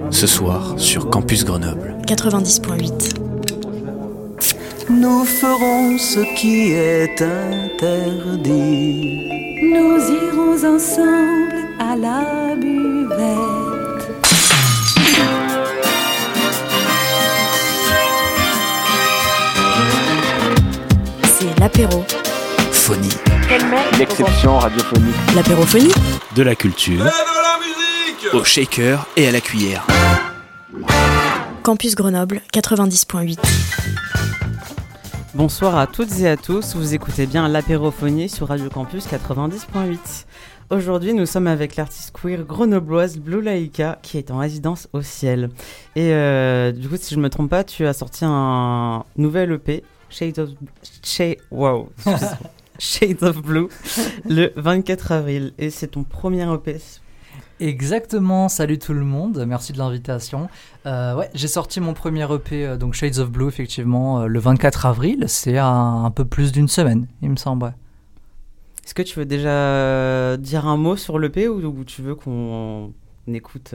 ce soir sur Campus Grenoble 90.8. Nous ferons ce qui est interdit. Nous irons ensemble à la buvette. C'est l'apéro. Phonie. L'exception radiophonique. L'apérophonie. De la culture. Au shaker et à la cuillère. Campus Grenoble 90.8. Bonsoir à toutes et à tous, vous écoutez bien l'apérophonie sur Radio Campus 90.8. Aujourd'hui, nous sommes avec l'artiste queer grenobloise Blue Laïka qui est en résidence au Ciel. Et du coup, si je ne me trompe pas, tu as sorti un nouvel EP, Shades of Blue, le 24 avril. Et c'est ton premier EP. Exactement, salut tout le monde, merci de l'invitation. J'ai sorti mon premier EP, donc Shades of Blue, effectivement, le 24 avril, c'est un peu plus d'une semaine, il me semble. Ouais. Est-ce que tu veux déjà dire un mot sur l'EP ou tu veux qu'on écoute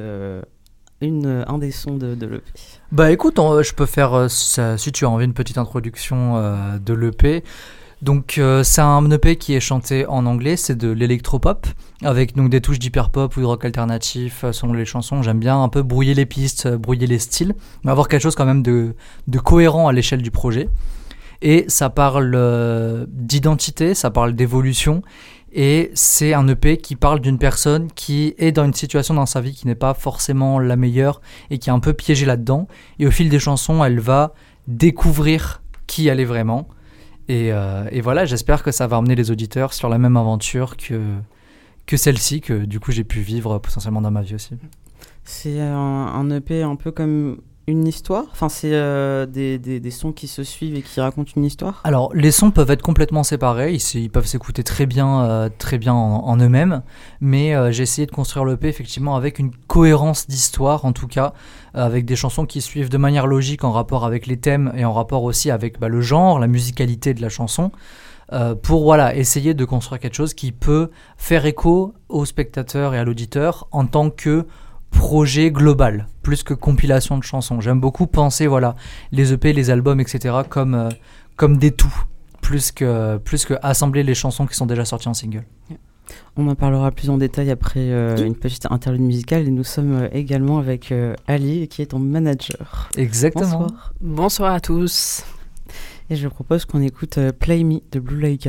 un des sons de l'EP ? Bah écoute, je peux faire, si tu as envie, une petite introduction de l'EP. Donc c'est un EP qui est chanté en anglais, c'est de l'électropop, avec donc des touches d'hyperpop ou de rock alternatif selon les chansons. J'aime bien un peu brouiller les pistes, brouiller les styles, mais avoir quelque chose quand même de cohérent à l'échelle du projet. Et ça parle d'identité, ça parle d'évolution, et c'est un EP qui parle d'une personne qui est dans une situation dans sa vie qui n'est pas forcément la meilleure et qui est un peu piégée là-dedans. Et au fil des chansons, elle va découvrir qui elle est vraiment. Et voilà, j'espère que ça va emmener les auditeurs sur la même aventure que celle-ci, que du coup j'ai pu vivre potentiellement dans ma vie aussi. C'est un EP un peu comme une histoire, enfin c'est des sons qui se suivent et qui racontent une histoire. Alors les sons peuvent être complètement séparés, ils peuvent s'écouter très bien en eux-mêmes, mais j'ai essayé de construire l'EP effectivement avec une cohérence d'histoire, en tout cas avec des chansons qui suivent de manière logique en rapport avec les thèmes et en rapport aussi avec le genre, la musicalité de la chanson, pour essayer de construire quelque chose qui peut faire écho au spectateur et à l'auditeur en tant que projet global, plus que compilation de chansons. J'aime beaucoup penser les EP, les albums, etc. comme des tout, plus que assembler les chansons qui sont déjà sorties en single. On en parlera plus en détail après une petite interlude musicale, et nous sommes également avec Ali qui est ton manager. Exactement. Bonsoir à tous. Et je propose qu'on écoute Play Me de Blue Laïka.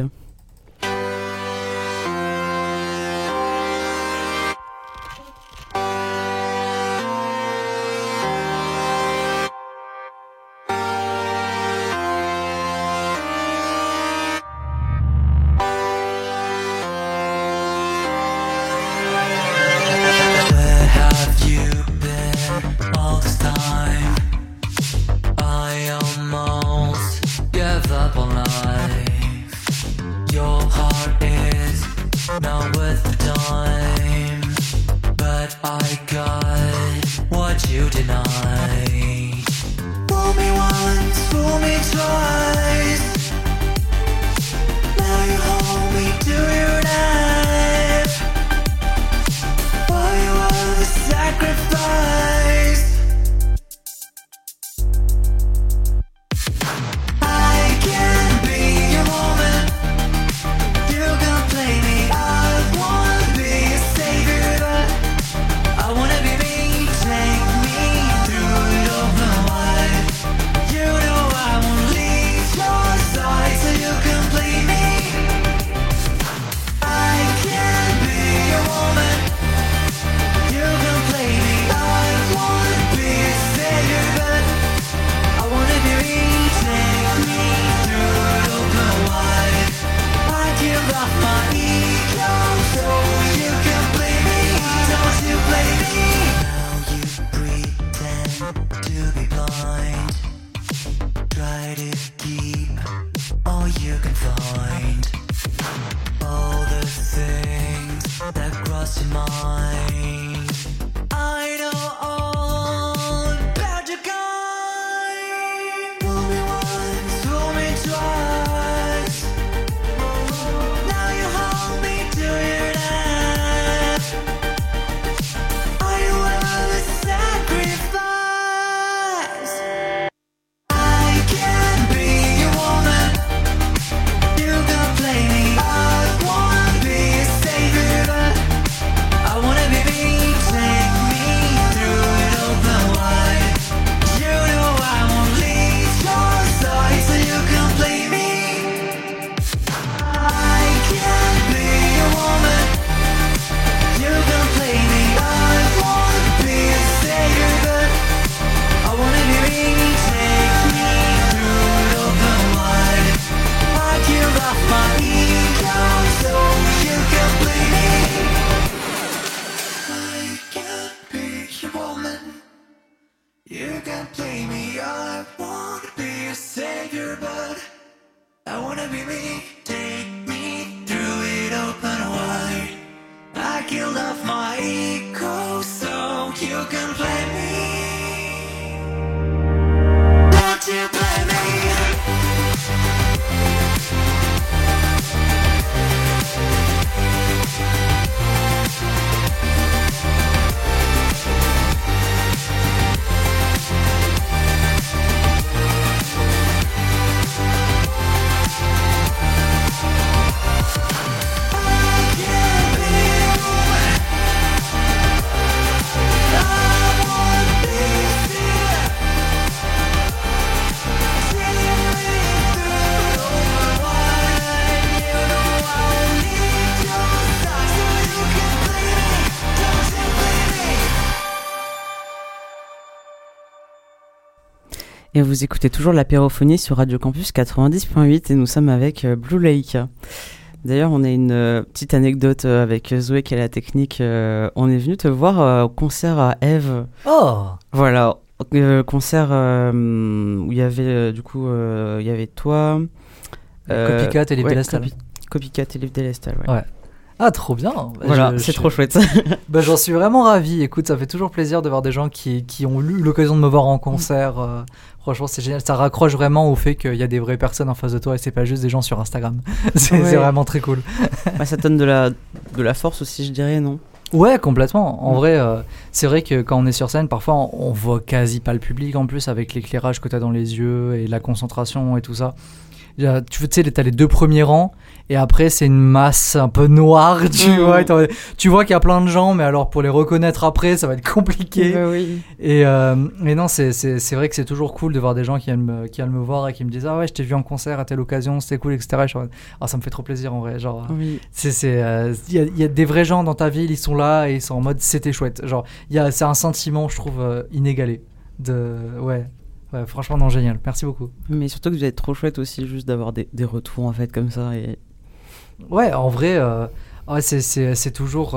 Et vous écoutez toujours l'apérophonie sur Radio Campus 90.8 et nous sommes avec Blue Laïka. D'ailleurs, on a une petite anecdote avec Zoé qui est la technique. On est venu te voir au concert à Eve. Oh. Voilà, concert où il y avait il y avait toi, Copycat et Liv Delestal. Copycat et Liv Delestal, ouais. Ah, trop bien. Voilà, c'est trop chouette. J'en suis vraiment ravi. Écoute, ça fait toujours plaisir de voir des gens qui ont eu l'occasion de me voir en concert. Franchement, c'est génial. Ça raccroche vraiment au fait qu'il y a des vraies personnes en face de toi et c'est pas juste des gens sur Instagram. C'est vraiment très cool. Ça donne de la force aussi, je dirais, non ? Ouais, complètement. En vrai, c'est vrai que quand on est sur scène, parfois on voit quasi pas le public en plus avec l'éclairage que t'as dans les yeux et la concentration et tout ça. Tu sais, t'as les 2 premiers rangs et après c'est une masse un peu noire, tu vois qu'il y a plein de gens, mais alors pour les reconnaître après ça va être compliqué. Oui. Et non, c'est vrai que c'est toujours cool de voir des gens qui viennent me voir et qui me disent ah ouais, je t'ai vu en concert à telle occasion, c'était cool, etc. Ça me fait trop plaisir en vrai, genre oui. il y a des vrais gens dans ta ville, ils sont là et ils sont en mode c'était chouette, genre c'est un sentiment, je trouve, inégalé ouais, franchement, non, génial. Merci beaucoup. Mais surtout que vous êtes trop chouette aussi, juste d'avoir des retours en fait comme ça. Et... Ouais, en vrai, c'est toujours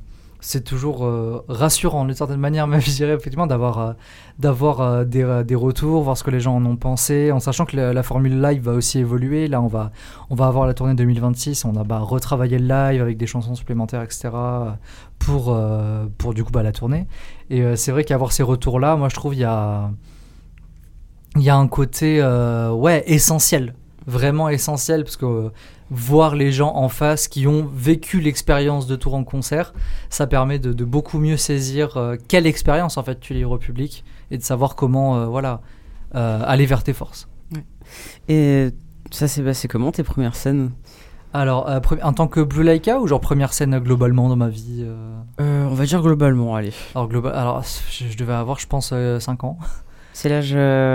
rassurant d'une certaine manière, même je dirais effectivement d'avoir des retours, voir ce que les gens en ont pensé, en sachant que la formule live va aussi évoluer. Là, on va avoir la tournée 2026, on a retravaillé le live avec des chansons supplémentaires, etc. pour du coup la tournée. Et c'est vrai qu'avoir ces retours-là, moi je trouve il y a un côté essentiel, vraiment essentiel, parce que voir les gens en face qui ont vécu l'expérience de tour en concert, ça permet de beaucoup mieux saisir quelle expérience en fait tu livres au public et de savoir comment aller vers tes forces. Ouais. Et ça s'est passé comment tes premières scènes ? Alors, en tant que Blue Laïka ou genre première scène globalement dans ma vie On va dire globalement, allez. Alors je devais avoir, je pense, 5 ans. C'est l'âge...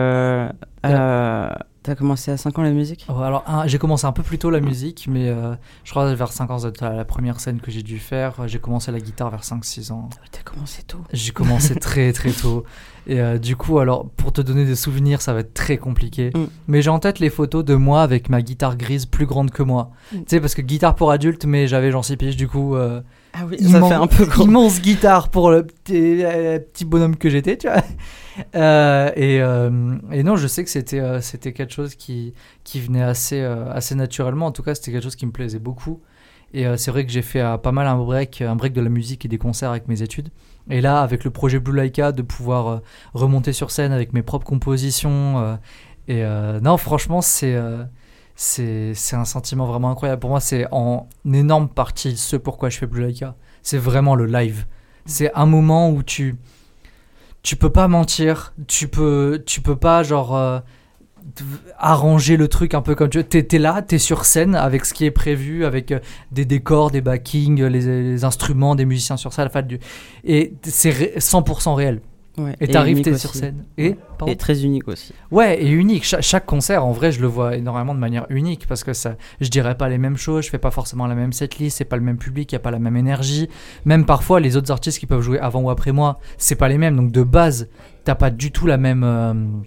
T'as commencé à 5 ans la musique ? Alors, j'ai commencé un peu plus tôt la musique, mais je crois vers 5 ans, c'est la première scène que j'ai dû faire. J'ai commencé la guitare vers 5-6 ans. T'as commencé tôt ? J'ai commencé très très tôt. Et du coup, alors, pour te donner des souvenirs, ça va être très compliqué. Mais j'ai en tête les photos de moi avec ma guitare grise plus grande que moi. Tu sais, parce que guitare pour adulte, mais j'avais genre 6 piges, du coup... Ah oui, ça fait un peu grand. Immense guitare pour le petit bonhomme que j'étais, tu vois. Et non, je sais que c'était quelque chose qui venait assez naturellement. En tout cas, c'était quelque chose qui me plaisait beaucoup. Et c'est vrai que j'ai fait pas mal un break de la musique et des concerts avec mes études. Et là, avec le projet Blue Laïka, de pouvoir remonter sur scène avec mes propres compositions. Non, franchement, c'est un sentiment vraiment incroyable. Pour moi, c'est en énorme partie ce pourquoi je fais Blue Laïka. C'est vraiment le live. C'est un moment où tu peux pas mentir, tu peux pas genre arranger le truc un peu comme tu veux. T'es là, t'es sur scène avec ce qui est prévu, avec des décors, des backings, les instruments, des musiciens sur scène, et c'est 100% réel. Ouais, et t'arrives, t'es sur scène. Et très unique aussi. Ouais, et unique. Chaque concert, en vrai, je le vois énormément de manière unique parce que je dirais pas les mêmes choses, je fais pas forcément la même setlist, c'est pas le même public, y a pas la même énergie. Même parfois, les autres artistes qui peuvent jouer avant ou après moi, c'est pas les mêmes. Donc de base, t'as pas du tout la même,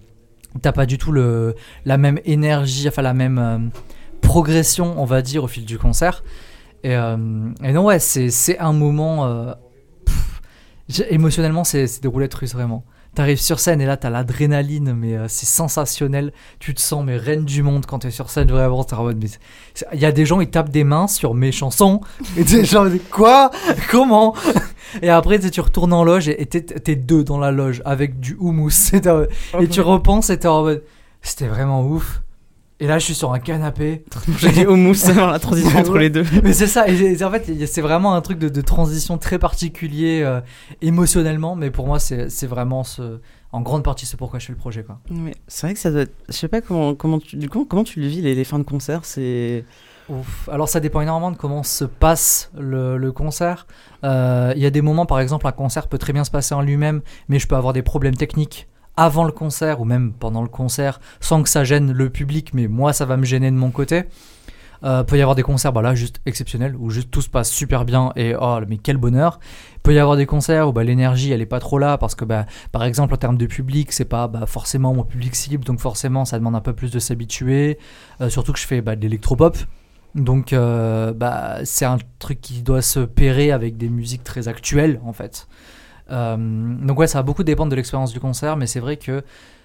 la même énergie, enfin la même progression, on va dire, au fil du concert. Et non, ouais, c'est un moment. Émotionnellement, c'est des roulettes russes, vraiment. T'arrives sur scène et là, t'as l'adrénaline, mais c'est sensationnel. Tu te sens, mais reine du monde quand t'es sur scène, vraiment. Il y a des gens, ils tapent des mains sur mes chansons. Et t'es genre, quoi ? Comment ? Et après, tu retournes en loge et t'es 2 dans la loge avec du houmous. Et tu repenses et t'es en mode, c'était vraiment ouf. Et là, je suis sur un canapé. J'ai dit houmous, la transition entre les deux. Mais c'est ça. Et en fait, c'est vraiment un truc de transition très particulier émotionnellement. Mais pour moi, c'est vraiment en grande partie c'est pourquoi je fais le projet, quoi. Mais c'est vrai que ça doit être... Je sais pas comment tu le vis les fins de concert. C'est... Ouf. Alors ça dépend énormément de comment se passe le concert. Il y a des moments, par exemple, un concert peut très bien se passer en lui-même, mais je peux avoir des problèmes techniques avant le concert ou même pendant le concert sans que ça gêne le public, mais moi ça va me gêner de mon côté. Peut y avoir des concerts là juste exceptionnels où juste tout se passe super bien et oh mais quel bonheur. Peut y avoir des concerts où l'énergie elle est pas trop là parce que par exemple en termes de public c'est pas forcément mon public cible, donc forcément ça demande un peu plus de s'habituer, surtout que je fais de l'électropop, donc c'est un truc qui doit se pairer avec des musiques très actuelles en fait. Donc ouais, ça va beaucoup dépendre de l'expérience du concert, mais c'est vrai que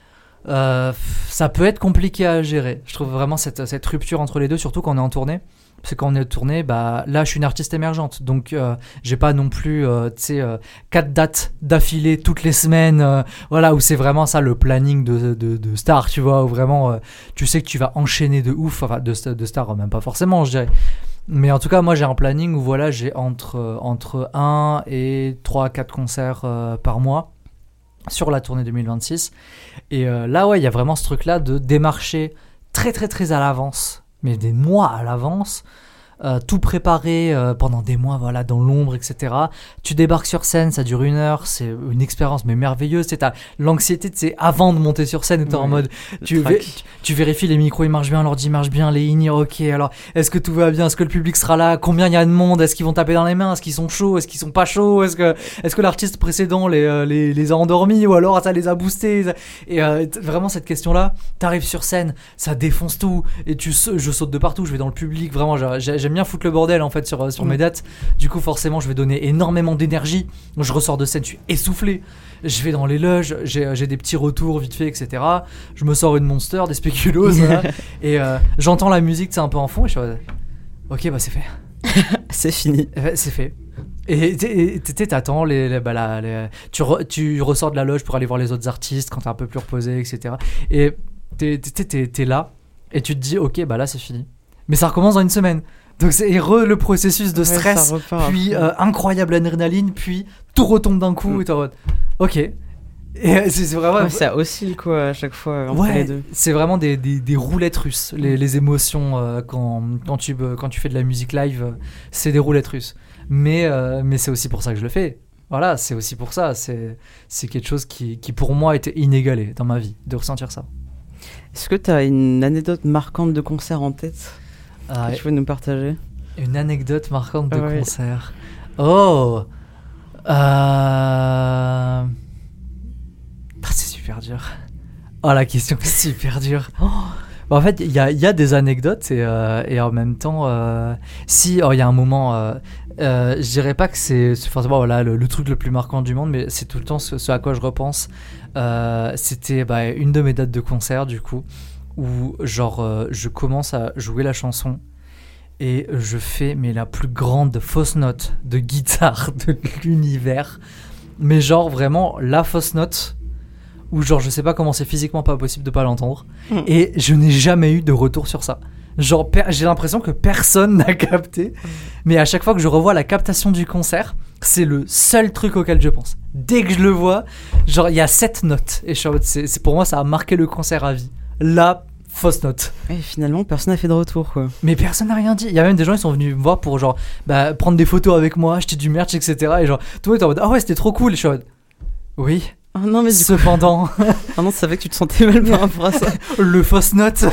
ça peut être compliqué à gérer. Je trouve vraiment cette rupture entre les deux, surtout quand on est en tournée. Parce que quand on est en tournée, là je suis une artiste émergente, donc j'ai pas non plus 4 dates d'affilée toutes les semaines, où c'est vraiment ça le planning de star, tu vois, où vraiment tu sais que tu vas enchaîner de ouf, enfin de star même pas forcément je dirais. Mais en tout cas, moi j'ai un planning où j'ai entre 1 et 3 à 4 concerts par mois sur la tournée 2026. Et là, ouais, il y a vraiment ce truc-là de démarcher très très très à l'avance, mais des mois à l'avance, tout préparé pendant des mois, dans l'ombre, etc. Tu débarques sur scène, ça dure 1 heure, c'est une expérience mais merveilleuse. T'as l'anxiété, avant de monter sur scène, t'es en mode, tu vérifies les micros, ils marchent bien, l'ordi marche bien, les lignes, ok, alors est-ce que tout va bien, est-ce que le public sera là, combien il y a de monde, est-ce qu'ils vont taper dans les mains, est-ce qu'ils sont chauds, est-ce qu'ils sont pas chauds, est-ce que l'artiste précédent les a endormis ou alors ça les a boostés, et vraiment cette question-là, t'arrives sur scène, ça défonce tout, et je saute de partout, je vais dans le public, vraiment j'aime bien foutre le bordel en fait sur mes dates. Du coup forcément je vais donner énormément d'énergie. Je ressors de scène, je suis essoufflé. Je vais dans les loges, j'ai des petits retours vite fait, etc. Je me sors une Monster, des spéculoos, et j'entends la musique un peu en fond et je suis ok c'est fait. C'est fini. C'est fait. Et t'attends tu ressors de la loge pour aller voir les autres artistes quand t'es un peu plus reposé, etc. Et t'es là et tu te dis ok là c'est fini. Mais ça recommence dans 1 semaine. Donc c'est le processus de stress, puis incroyable adrénaline, puis tout retombe d'un coup et t'es en mode ok. Et c'est vraiment ça oscille quoi à chaque fois entre les deux. C'est vraiment des roulettes russes, les émotions quand tu fais de la musique live, c'est des roulettes russes. Mais c'est aussi pour ça que je le fais. Voilà, c'est aussi pour ça, c'est quelque chose qui pour moi était inégalé dans ma vie de ressentir ça. Est-ce que tu as une anecdote marquante de concert en tête que tu veux nous partager? Une anecdote marquante de concert. Oh, c'est super dur. Oh, la question est super dure. En fait, il y a des anecdotes et en même temps, il y a un moment, je dirais pas que c'est forcément le truc le plus marquant du monde, mais c'est tout le temps ce à quoi je repense. C'était une de mes dates de concert du coup, où je commence à jouer la chanson et je fais la plus grande fausse note de guitare de l'univers, mais vraiment la fausse note où je sais pas comment c'est physiquement pas possible de pas l'entendre, et je n'ai jamais eu de retour sur ça. J'ai l'impression que personne n'a capté, mais à chaque fois que je revois la captation du concert, c'est le seul truc auquel je pense. Dès que je le vois, il y a 7 notes, et c'est pour moi ça a marqué le concert à vie. La fausse note. Et finalement, personne n'a fait de retour, quoi. Mais personne n'a rien dit. Il y a même des gens qui sont venus me voir pour prendre des photos avec moi, acheter du merch, etc. Et tout le monde était en mode ah ouais, c'était trop cool. Et je suis en mode oui. Oh non, mais cependant. Ah non, tu savais que tu te sentais mal par rapport à ça. Le fausse note.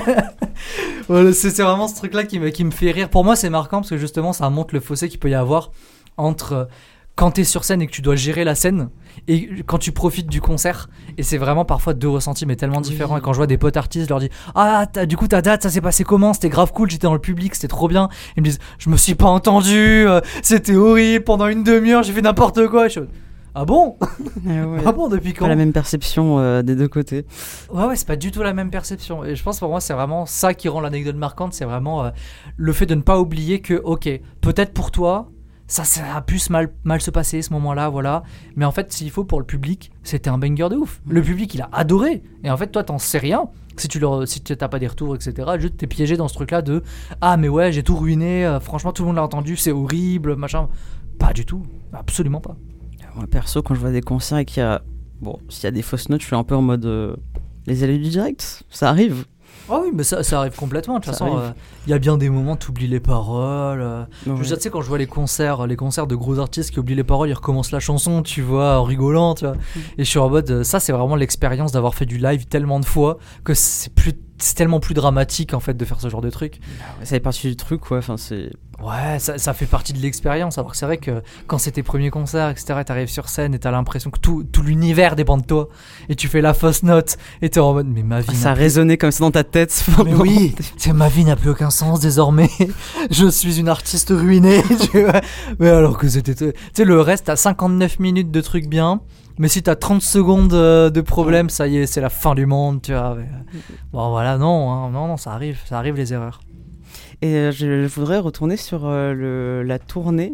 Voilà, c'est vraiment ce truc-là qui me fait rire. Pour moi, c'est marquant parce que justement, ça montre le fossé qu'il peut y avoir entre quand t'es sur scène et que tu dois gérer la scène et quand tu profites du concert. Et c'est vraiment parfois 2 ressentis mais tellement différents. Oui. Et quand je vois des potes artistes, je leur dis du coup ta date ça s'est passé comment, c'était grave cool, j'étais dans le public, c'était trop bien. Ils me disent je me suis pas entendu, c'était horrible, pendant 1 demi-heure j'ai fait n'importe quoi. Ah bon? Ouais. Ah bon, depuis quand? Pas la même perception des deux côtés. Ouais, c'est pas du tout la même perception. Et je pense pour moi, c'est vraiment ça qui rend l'anecdote marquante. C'est vraiment le fait de ne pas oublier que, ok, peut-être pour toi, ça a pu mal se passer ce moment-là, voilà. Mais en fait, s'il faut pour le public, c'était un banger de ouf. Le public, il a adoré. Et en fait, toi, t'en sais rien. Si tu t'as pas des retours, etc., juste t'es piégé dans ce truc-là de ah, mais ouais, j'ai tout ruiné. Franchement, tout le monde l'a entendu, c'est horrible, machin. Pas du tout. Absolument pas. Moi perso, quand je vois des concerts et qu'il y a s'il y a des fausses notes, je suis un peu en mode les aléas du direct, ça arrive. Ah oui, mais ça arrive complètement. De toute façon, il y a bien des moments, tu oublies les paroles. Je veux dire, tu sais, quand je vois les concerts de gros artistes qui oublient les paroles, ils recommencent la chanson, tu vois, en rigolant, tu vois. Et je suis en mode, ça, c'est vraiment l'expérience d'avoir fait du live tellement de fois que c'est tellement plus dramatique, en fait, de faire ce genre de truc. Ça fait partie du truc, quoi. Enfin, c'est... Ouais, ça fait partie de l'expérience. Alors que c'est vrai que quand c'est tes premiers concerts, etc., t'arrives sur scène et t'as l'impression que tout l'univers dépend de toi. Et tu fais la fausse note et t'es en mode, mais ma vie. Ça résonnait comme ça dans ta tête. Mais oui, ma vie n'a plus aucun sens désormais. Je suis une artiste ruinée. Tu vois. Mais alors que c'était. Tu sais, le reste, t'as 59 minutes de trucs bien. Mais si t'as 30 secondes de problème, ça y est, c'est la fin du monde. Tu vois. Mais, bon, voilà, non, ça arrive les erreurs. Et je voudrais retourner sur la tournée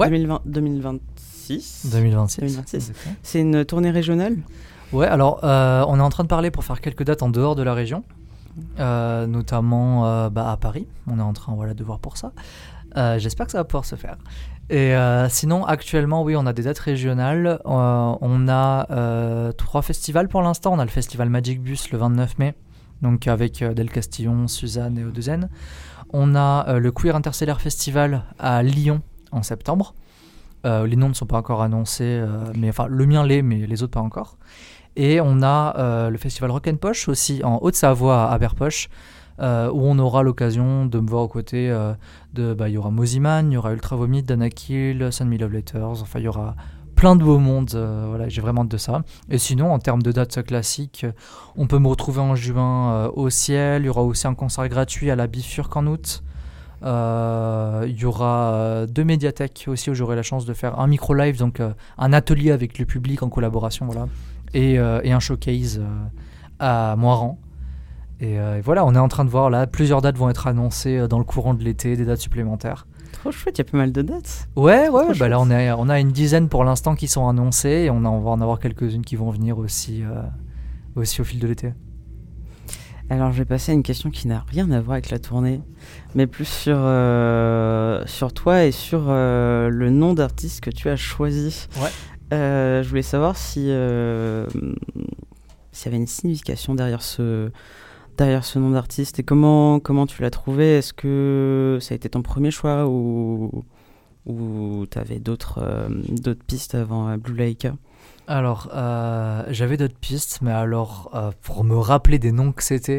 2026. 2026. C'est une tournée régionale ? Ouais, alors on est en train de parler pour faire quelques dates en dehors de la région, notamment à Paris. On est en train de voir pour ça. J'espère que ça va pouvoir se faire. Et sinon, actuellement, oui, on a des dates régionales. On a 3 festivals pour l'instant. On a le festival Magic Bus le 29 mai, donc avec Del Castillon, Suzanne et Odezen. On a le Queer Interstellaire Festival à Lyon en septembre. Les noms ne sont pas encore annoncés, mais enfin le mien l'est, mais les autres pas encore. Et on a le festival Rock & Poche aussi en Haute-Savoie à Aberpoche, où on aura l'occasion de me voir aux côtés il y aura Moziman, il y aura Ultra Vomit, Dana Kill, Send Me Love Letters, enfin il y aura plein de beaux mondes, j'ai vraiment hâte de ça. Et sinon, en termes de dates classiques, on peut me retrouver en juin au Ciel. Il y aura aussi un concert gratuit à la Bifurque en août. Il y aura 2 médiathèques aussi où j'aurai la chance de faire un micro-live, donc un atelier avec le public en collaboration, voilà, et un showcase à Moiran. Et voilà, on est en train de voir, là, plusieurs dates vont être annoncées dans le courant de l'été, des dates supplémentaires. Trop chouette, il y a pas mal de dates. Ouais, là on a une dizaine pour l'instant qui sont annoncées et on va en avoir quelques-unes qui vont venir aussi au fil de l'été. Alors je vais passer à une question qui n'a rien à voir avec la tournée, mais plus sur toi et sur le nom d'artiste que tu as choisi. Ouais. Je voulais savoir s'il y avait une signification derrière ce nom d'artiste et comment tu l'as trouvé. Est-ce que ça a été ton premier choix ou tu avais d'autres pistes avant Blue Laika ? Alors, j'avais d'autres pistes, mais alors, pour me rappeler des noms que c'était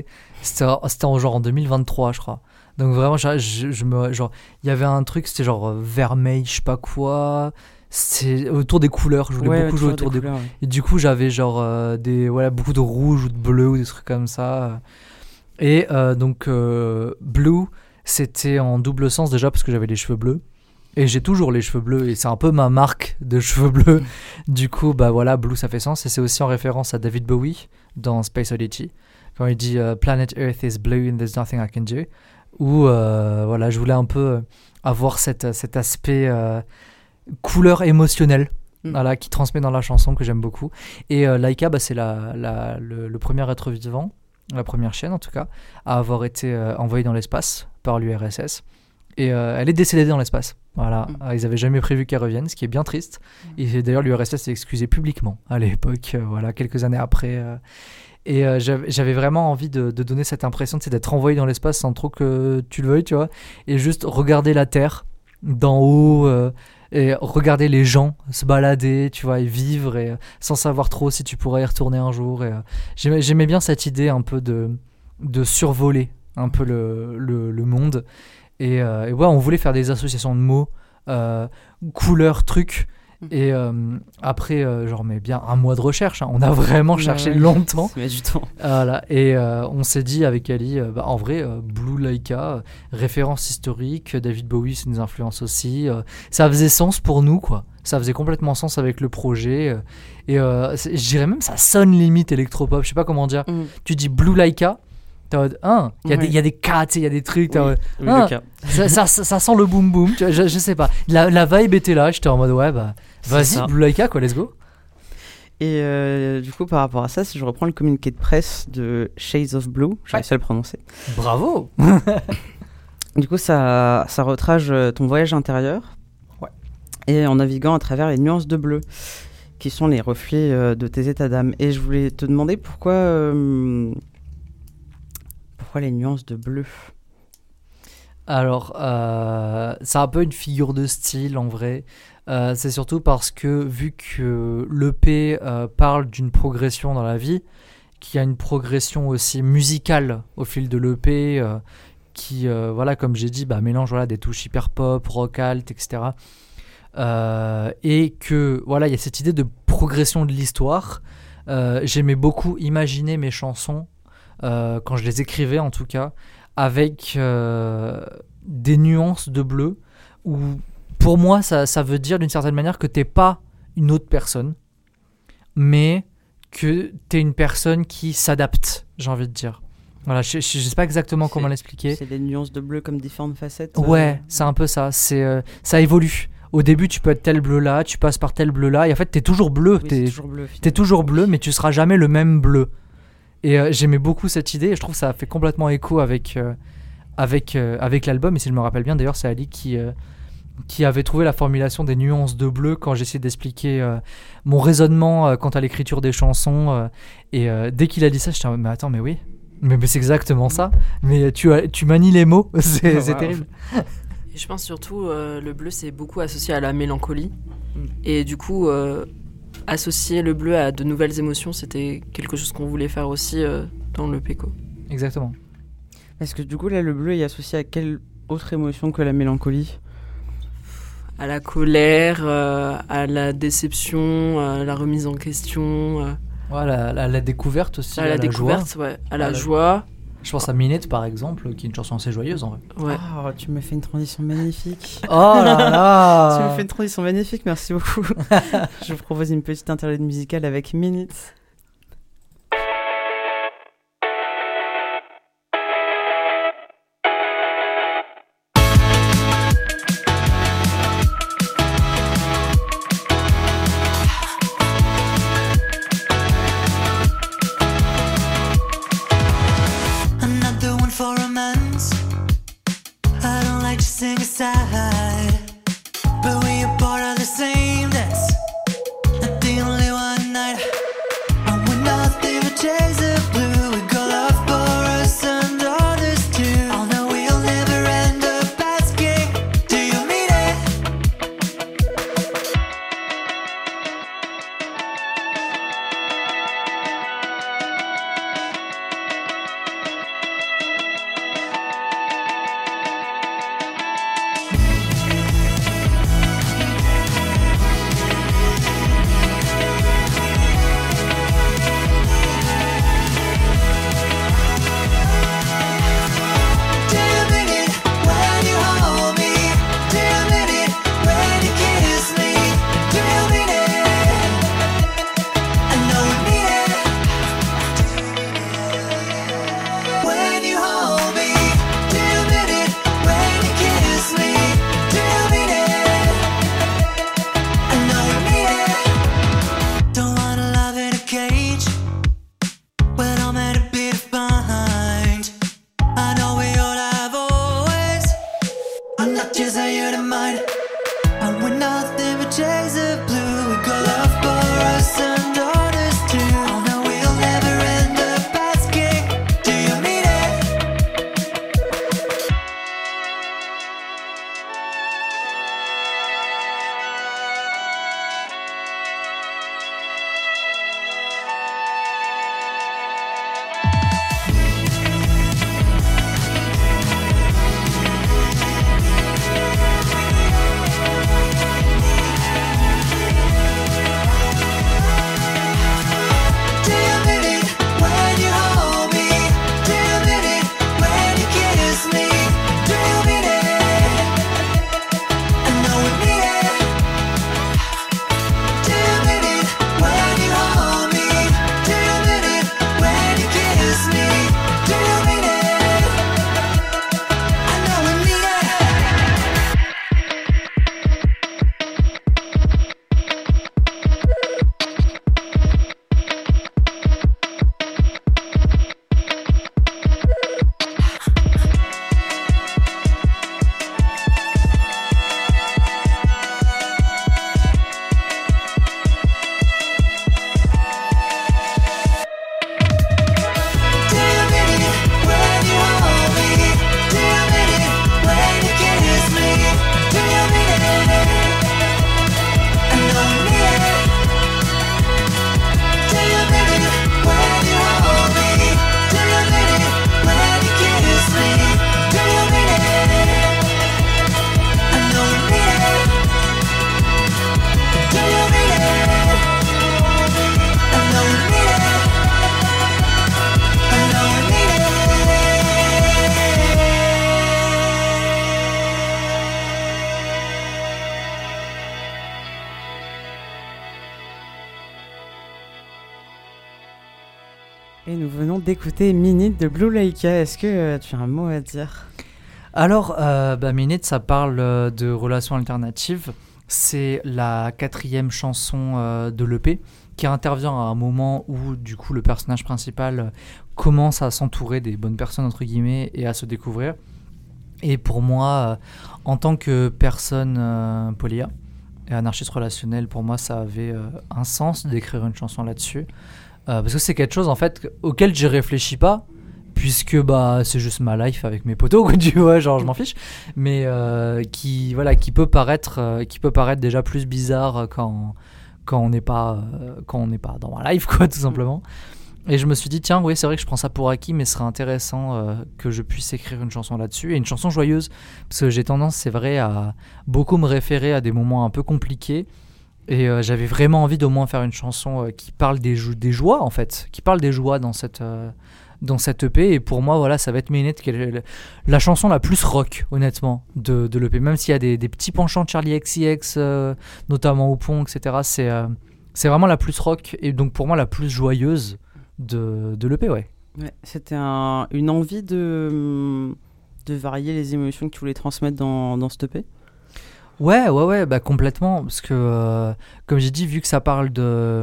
en 2023, je crois. Donc vraiment, il y avait un truc, c'était genre vermeil, je sais pas quoi. C'est autour des couleurs, je voulais beaucoup jouer autour des couleurs. Ouais. Et du coup, j'avais genre beaucoup de rouge ou de bleu ou des trucs comme ça. Et donc, Blue, c'était en double sens déjà parce que j'avais les cheveux bleus. Et j'ai toujours les cheveux bleus et c'est un peu ma marque de cheveux bleus. Du coup, Blue, ça fait sens. Et c'est aussi en référence à David Bowie dans Space Oddity. Quand il dit Planet Earth is blue and there's nothing I can do. Où, je voulais un peu avoir cet aspect couleur émotionnelle qui transmet dans la chanson que j'aime beaucoup. Et Laika, c'est le premier être vivant, la première chaîne en tout cas, à avoir été envoyée dans l'espace par l'URSS. Et elle est décédée dans l'espace. Voilà, ils n'avaient jamais prévu qu'elle revienne, ce qui est bien triste. Et d'ailleurs, l'URSS s'est excusée publiquement à l'époque, quelques années après. Et j'avais vraiment envie de donner cette impression d'être envoyé dans l'espace sans trop que tu le veuilles, tu vois. Et juste regarder la Terre d'en haut, et regarder les gens se balader, tu vois, et vivre, et sans savoir trop si tu pourrais y retourner un jour. Et j'aimais bien cette idée un peu de survoler un peu le monde. Et on voulait faire des associations de mots, couleurs, trucs. Et après, mais bien un mois de recherche, on a vraiment cherché longtemps. Ça met du temps. Voilà. Et on s'est dit avec Ali, en vrai, Blue Laika, référence historique, David Bowie, c'est une influence aussi. Ça faisait sens pour nous, quoi. Ça faisait complètement sens avec le projet. Et je dirais même, ça sonne limite électropop, je sais pas comment dire. Tu dis Blue Laika. Il y a des cas, il y a des trucs. Ça sent le boom boom. Je sais pas. La vibe était là. J'étais en mode vas-y, Blue Laika, quoi, let's go. Et du coup, par rapport à ça, si je reprends le communiqué de presse de Shades of Blue, j'ai réussi à le prononcer. Bravo. Du coup, ça retrace ton voyage intérieur. Ouais. Et en naviguant à travers les nuances de bleu, qui sont les reflets de tes états d'âme. Et je voulais te demander pourquoi pourquoi les nuances de bleu? Alors, c'est un peu une figure de style en vrai. C'est surtout parce que vu que l'EP parle d'une progression dans la vie, qu'il y a une progression aussi musicale au fil de l'EP, qui, voilà, comme j'ai dit, mélange des touches hyper pop, rock, alt, etc. Et que voilà, il y a cette idée de progression de l'histoire. J'aimais beaucoup imaginer mes chansons quand je les écrivais en tout cas, avec des nuances de bleu, où pour moi ça veut dire d'une certaine manière que t'es pas une autre personne, mais que t'es une personne qui s'adapte, j'ai envie de dire. Voilà, je sais pas exactement comment l'expliquer. C'est des nuances de bleu comme différentes facettes. Ouais, c'est un peu ça. Ça évolue. Au début, tu peux être tel bleu là, tu passes par tel bleu là, et en fait, t'es toujours bleu. Oui, t'es toujours bleu, mais tu seras jamais le même bleu. Et j'aimais beaucoup cette idée, et je trouve que ça a fait complètement écho avec l'album. Et si je me rappelle bien, d'ailleurs, c'est Ali qui avait trouvé la formulation des nuances de bleu quand j'essayais d'expliquer mon raisonnement quant à l'écriture des chansons. Et dès qu'il a dit ça, j'étais mais attends, mais oui, mais c'est exactement ça. Mais tu manies les mots, c'est terrible. Et je pense surtout le bleu c'est beaucoup associé à la mélancolie. Et du coup, associer le bleu à de nouvelles émotions, c'était quelque chose qu'on voulait faire aussi dans le PECO. Exactement. Parce que du coup, là, le bleu est associé à quelle autre émotion que la mélancolie? À la colère, à la déception, à la remise en question. Voilà, la découverte aussi. À la découverte, joie. Ouais. À la joie. Je pense à Minette par exemple, qui est une chanson assez joyeuse en vrai. Ouais. Oh, tu me fais une transition magnifique. Oh là là. Tu me fais une transition magnifique, merci beaucoup. Je vous propose une petite interlude musicale avec Minute. But we are part of the same dance. The only one night Et nous venons d'écouter Minute de Blue Laika. Est-ce que tu as un mot à dire ? Alors, Minute, ça parle de relations alternatives. C'est la 4e chanson de l'EP qui intervient à un moment où, du coup, le personnage principal commence à s'entourer des bonnes personnes, entre guillemets, et à se découvrir. Et pour moi, en tant que personne polia et anarchiste relationnelle, pour moi, ça avait un sens d'écrire une chanson là-dessus. Parce que c'est quelque chose, en fait, auquel je réfléchis pas, puisque c'est juste ma life avec mes potos, quoi, tu vois, genre je m'en fiche, mais qui peut paraître déjà plus bizarre quand on n'est pas dans ma life, quoi, tout simplement. Et je me suis dit, tiens, oui, c'est vrai que je prends ça pour acquis, mais ce serait intéressant que je puisse écrire une chanson là-dessus, et une chanson joyeuse, parce que j'ai tendance, c'est vrai, à beaucoup me référer à des moments un peu compliqués, et j'avais vraiment envie d'au moins faire une chanson qui parle des joies, en fait, qui parle des joies dans cette EP, et pour moi, voilà, ça va être Minute, qui est la chanson la plus rock, honnêtement, de l'EP, même s'il y a des petits penchants de Charli XCX, notamment au pont, etc., c'est vraiment la plus rock, et donc pour moi, la plus joyeuse de l'EP, ouais. C'était une envie de varier les émotions que tu voulais transmettre dans cette EP ? Ouais, complètement, parce que comme j'ai dit, vu que ça parle de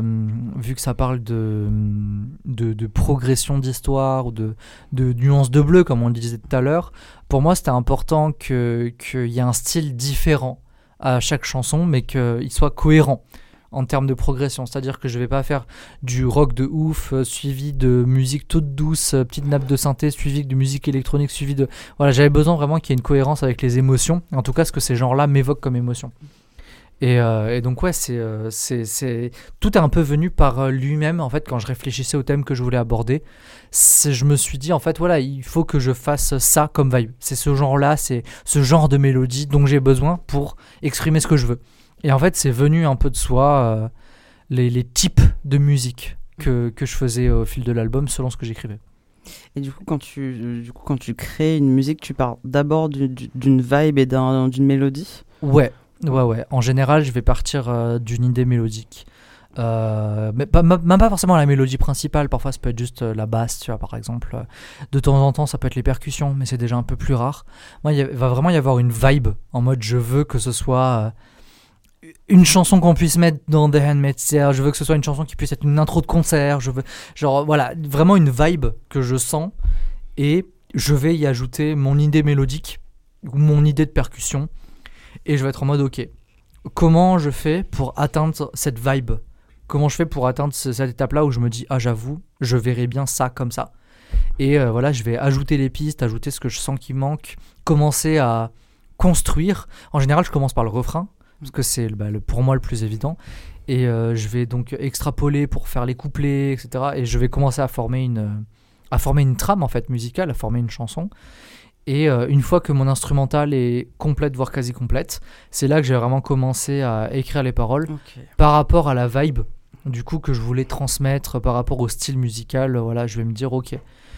progression d'histoire ou de nuances de bleu, comme on le disait tout à l'heure, pour moi c'était important qu'il y ait un style différent à chaque chanson, mais qu'il soit cohérent en termes de progression, c'est-à-dire que je vais pas faire du rock de ouf suivi de musique toute douce, petite nappe de synthé suivi de musique électronique suivi de... Voilà, j'avais besoin vraiment qu'il y ait une cohérence avec les émotions, en tout cas ce que ces genres-là m'évoquent comme émotion. Et donc ouais, c'est tout est un peu venu par lui-même, en fait, quand je réfléchissais au thème que je voulais aborder. Je me suis dit, en fait, voilà, il faut que je fasse ça comme vibe. C'est ce genre-là, c'est ce genre de mélodie dont j'ai besoin pour exprimer ce que je veux. Et en fait, c'est venu un peu de soi, les types de musique que je faisais au fil de l'album selon ce que j'écrivais. Et du coup, quand tu crées une musique, tu pars d'abord d'une vibe et d'une mélodie ? Ouais. En général, je vais partir d'une idée mélodique. Mais même pas forcément la mélodie principale, parfois ça peut être juste la basse, tu vois, par exemple. De temps en temps, ça peut être les percussions, mais c'est déjà un peu plus rare. Moi, il va vraiment y avoir une vibe, en mode je veux que ce soit... une chanson qu'on puisse mettre dans The Handmaid's Tale, je veux que ce soit une chanson qui puisse être une intro de concert, je veux, genre, voilà, vraiment une vibe que je sens, et je vais y ajouter mon idée mélodique, ou mon idée de percussion, et je vais être en mode, ok, comment je fais pour atteindre cette vibe ? Comment je fais pour atteindre cette étape-là où je me dis, ah j'avoue, je verrais bien ça comme ça. Et voilà, je vais ajouter les pistes, ajouter ce que je sens qui manque, commencer à construire. En général, je commence par le refrain, parce que c'est pour moi le plus évident, et je vais donc extrapoler pour faire les couplets, etc., et je vais commencer à former une trame, en fait, musicale, à former une chanson, et une fois que mon instrumental est complète, voire quasi complète, c'est là que j'ai vraiment commencé à écrire les paroles, par rapport à la vibe, du coup, que je voulais transmettre, par rapport au style musical. Voilà, je vais me dire, ok,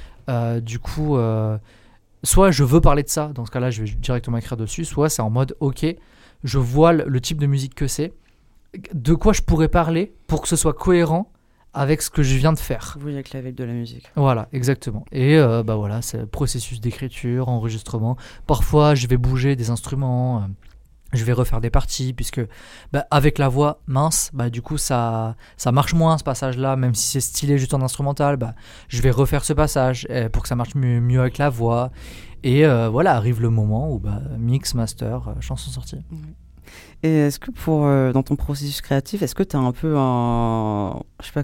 du coup, soit je veux parler de ça, dans ce cas-là, je vais directement écrire dessus, soit c'est en mode, ok, je vois le type de musique que c'est, de quoi je pourrais parler pour que ce soit cohérent avec ce que je viens de faire. Oui, avec la vibe de la musique. Voilà, exactement. Et voilà, c'est le processus d'écriture, enregistrement. Parfois, je vais bouger des instruments, je vais refaire des parties, puisque avec la voix mince, du coup, ça marche moins, ce passage-là, même si c'est stylé juste en instrumental, je vais refaire ce passage pour que ça marche mieux avec la voix. Et voilà, arrive le moment où mix, master, chanson sortie. Et est-ce que dans ton processus créatif, est-ce que tu as un peu un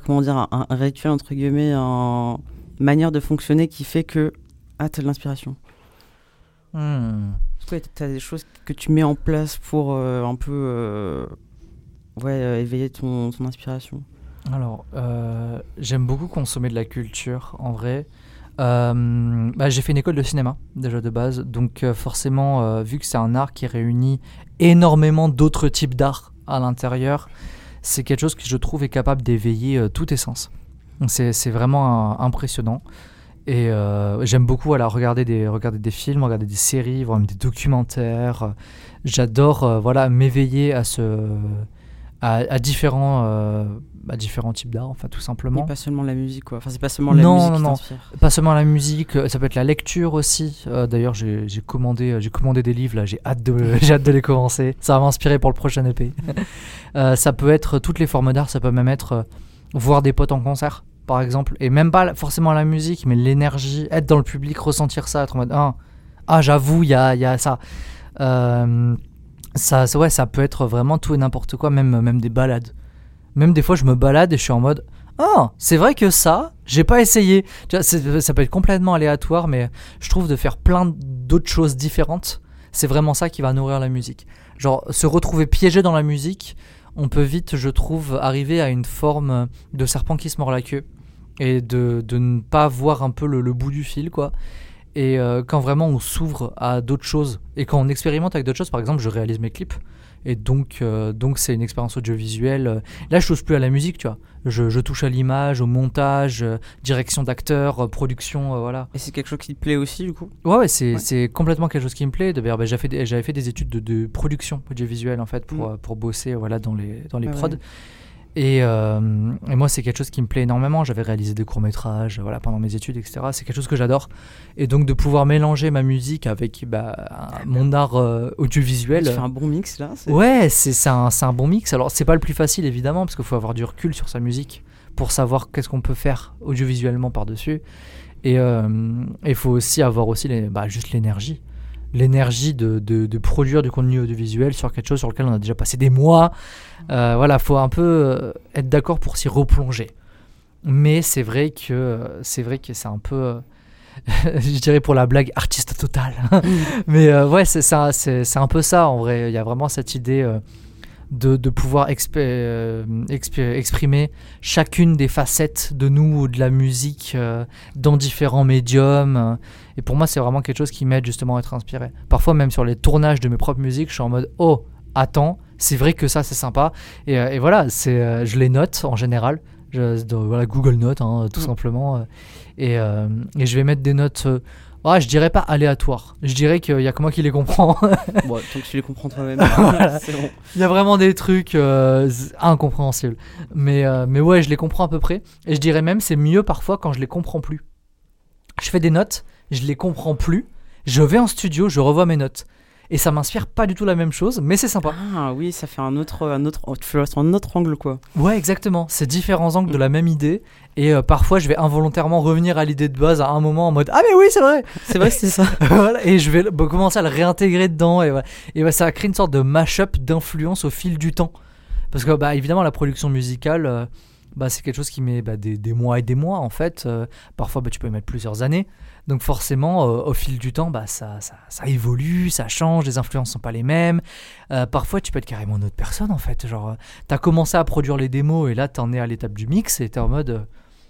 rituel, entre guillemets, une manière de fonctionner qui fait que tu as de l'inspiration ? Est-ce que tu as des choses que tu mets en place pour un peu éveiller ton inspiration ? Alors, j'aime beaucoup consommer de la culture, en vrai. J'ai fait une école de cinéma déjà de base, donc forcément vu que c'est un art qui réunit énormément d'autres types d'art à l'intérieur, c'est quelque chose que je trouve est capable d'éveiller tous tes sens. Donc c'est vraiment impressionnant, et j'aime beaucoup regarder des films, regarder des séries, voir même des documentaires. J'adore m'éveiller à à différents types d'art, enfin tout simplement. Et pas seulement la musique, quoi. Enfin, c'est pas seulement la musique qui t'inspire. Pas seulement la musique, ça peut être la lecture aussi. D'ailleurs, j'ai commandé des livres là, j'ai hâte de les commencer. Ça va m'inspirer pour le prochain EP. Ça peut être toutes les formes d'art, ça peut même être voir des potes en concert, par exemple, et même pas forcément la musique, mais l'énergie, être dans le public, ressentir ça, être en mode j'avoue, il y a ça. Ça peut être vraiment tout et n'importe quoi, même des balades. Même des fois, je me balade et je suis en mode c'est vrai que ça, j'ai pas essayé. Tu vois, ça peut être complètement aléatoire, mais je trouve de faire plein d'autres choses différentes, c'est vraiment ça qui va nourrir la musique. Genre, se retrouver piégé dans la musique, on peut vite, je trouve, arriver à une forme de serpent qui se mord la queue et de ne pas voir un peu le bout du fil, quoi. Et quand vraiment on s'ouvre à d'autres choses et quand on expérimente avec d'autres choses, par exemple, je réalise mes clips. Et donc c'est une expérience audiovisuelle. Là, je touche plus à la musique, tu vois. Je touche à l'image, au montage, direction d'acteur, production, voilà. Et c'est quelque chose qui te plaît aussi, du coup ? Ouais, c'est complètement quelque chose qui me plaît. D'ailleurs, j'avais fait des études de production audiovisuelle, en fait, pour bosser, voilà, dans les prods. Ouais. Et moi, c'est quelque chose qui me plaît énormément. J'avais réalisé des courts-métrages, voilà, pendant mes études, etc. C'est quelque chose que j'adore. Et donc, de pouvoir mélanger ma musique avec mon art audiovisuel. Tu fais un bon mix, là. Ouais, c'est un bon mix. Alors, c'est pas le plus facile, évidemment, parce qu'il faut avoir du recul sur sa musique pour savoir qu'est-ce qu'on peut faire audiovisuellement par-dessus. Et il faut aussi avoir aussi juste l'énergie. L'énergie de produire du contenu audiovisuel sur quelque chose sur lequel on a déjà passé des mois. Voilà, faut un peu être d'accord pour s'y replonger. Mais c'est vrai que c'est un peu, je dirais pour la blague, artiste total. Mais ouais, c'est un peu ça en vrai. Il y a vraiment cette idée de pouvoir exprimer chacune des facettes de nous ou de la musique dans différents médiums. Et pour moi, c'est vraiment quelque chose qui m'aide justement à être inspiré. Parfois, même sur les tournages de mes propres musiques, je suis en mode « Oh, attends, c'est vrai que ça, c'est sympa. » Et voilà, je les note en général. Voilà, Google Notes, tout simplement. Et je vais mettre des notes... je dirais pas aléatoire. Je dirais qu'il y a que moi qui les comprends. Bon, tant que tu les comprends toi-même, voilà. C'est bon. Il y a vraiment des trucs incompréhensibles. Mais ouais, je les comprends à peu près. Et je dirais même, c'est mieux parfois quand je les comprends plus. Je fais des notes, je les comprends plus. Je vais en studio, je revois mes notes. Et ça m'inspire pas du tout la même chose, mais c'est sympa. Ah oui, ça fait un autre angle, quoi. Ouais, exactement. C'est différents angles de la même idée. Et parfois, je vais involontairement revenir à l'idée de base à un moment en mode « Ah mais oui, c'est vrai !» C'est vrai, c'est ça. Voilà, et je vais commencer à le réintégrer dedans. Et ça va créer une sorte de mash-up d'influence au fil du temps. Parce que, évidemment, la production musicale, c'est quelque chose qui met des mois et des mois, en fait. Parfois, tu peux y mettre plusieurs années. Donc forcément, au fil du temps, ça évolue, ça change, les influences sont pas les mêmes. Parfois, tu peux être carrément une autre personne, en fait. Genre, t'as commencé à produire les démos et là, t'en es à l'étape du mix et t'es en mode...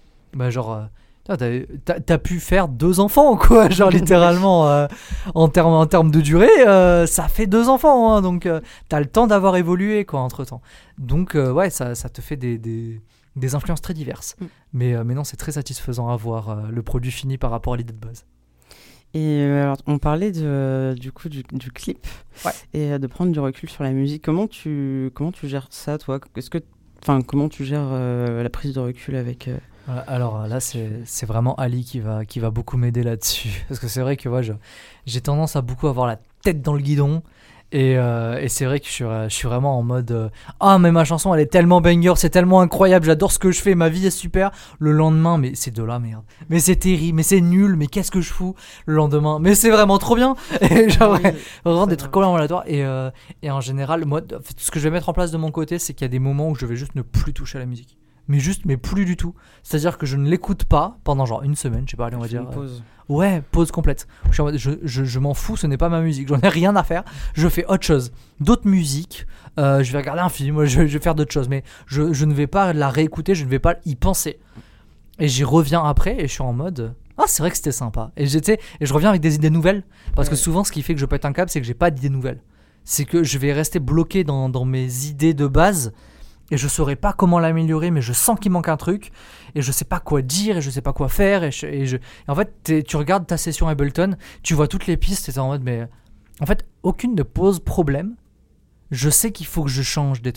t'as pu faire 2 enfants, quoi. Genre, littéralement, en termes de durée, ça fait 2 enfants. Hein, donc, t'as le temps d'avoir évolué, quoi, entre-temps. Donc, ouais, ça te fait des influences très diverses. Mais non, c'est très satisfaisant à voir le produit fini par rapport à l'idée de base. Et alors, on parlait du clip, ouais, et de prendre du recul sur la musique. Comment tu gères ça, toi ? Comment tu gères la prise de recul avec... Alors là, c'est vraiment Ali qui va beaucoup m'aider là-dessus. Parce que c'est vrai que j'ai tendance à beaucoup avoir la tête dans le guidon. Et c'est vrai que je suis vraiment en mode mais ma chanson elle est tellement banger, c'est tellement incroyable, j'adore ce que je fais, ma vie est super. Le lendemain, mais c'est de la merde, mais c'est terrible, mais c'est nul, mais qu'est-ce que je fous le lendemain, mais c'est vraiment trop bien. Et genre, oui, vraiment des trucs complètement aléatoires. Et en général, moi, ce que je vais mettre en place de mon côté, c'est qu'il y a des moments où je vais juste ne plus toucher à la musique. Mais plus du tout. C'est-à-dire que je ne l'écoute pas pendant genre une semaine, je sais pas, allez, on va dire. Pause. Ouais, pause complète. Je m'en fous, ce n'est pas ma musique, j'en ai rien à faire. Je fais autre chose, d'autres musiques. Je vais regarder un film, je vais faire d'autres choses, mais je ne vais pas la réécouter, je ne vais pas y penser. Et j'y reviens après et je suis en mode c'est vrai que c'était sympa. Et je reviens avec des idées nouvelles, parce que souvent ce qui fait que je pète un câble, c'est que j'ai pas d'idées nouvelles. C'est que je vais rester bloqué dans mes idées de base. Et je saurais pas comment l'améliorer, mais je sens qu'il manque un truc, et je sais pas quoi dire, et je sais pas quoi faire, et en fait, tu regardes ta session Ableton, tu vois toutes les pistes, et t'es en mode, mais en fait, aucune ne pose problème. Je sais qu'il faut que je change des trucs.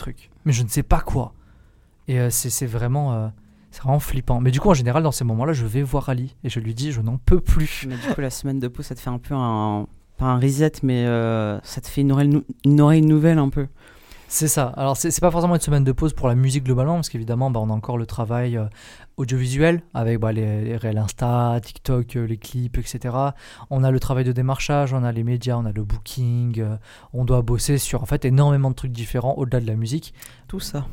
mais je ne sais pas quoi. Et c'est vraiment flippant. Mais du coup, en général, dans ces moments-là, je vais voir Ali et je lui dis, je n'en peux plus. Mais du coup, la semaine de pause, ça te fait un peu pas un reset, mais ça te fait une oreille nouvelle un peu. C'est ça. Alors, c'est pas forcément une semaine de pause pour la musique globalement, parce qu'évidemment, on a encore le travail audiovisuel avec les réels Insta, TikTok, les clips, etc. On a le travail de démarchage, on a les médias, on a le booking. On doit bosser sur en fait énormément de trucs différents au-delà de la musique. Tout ça.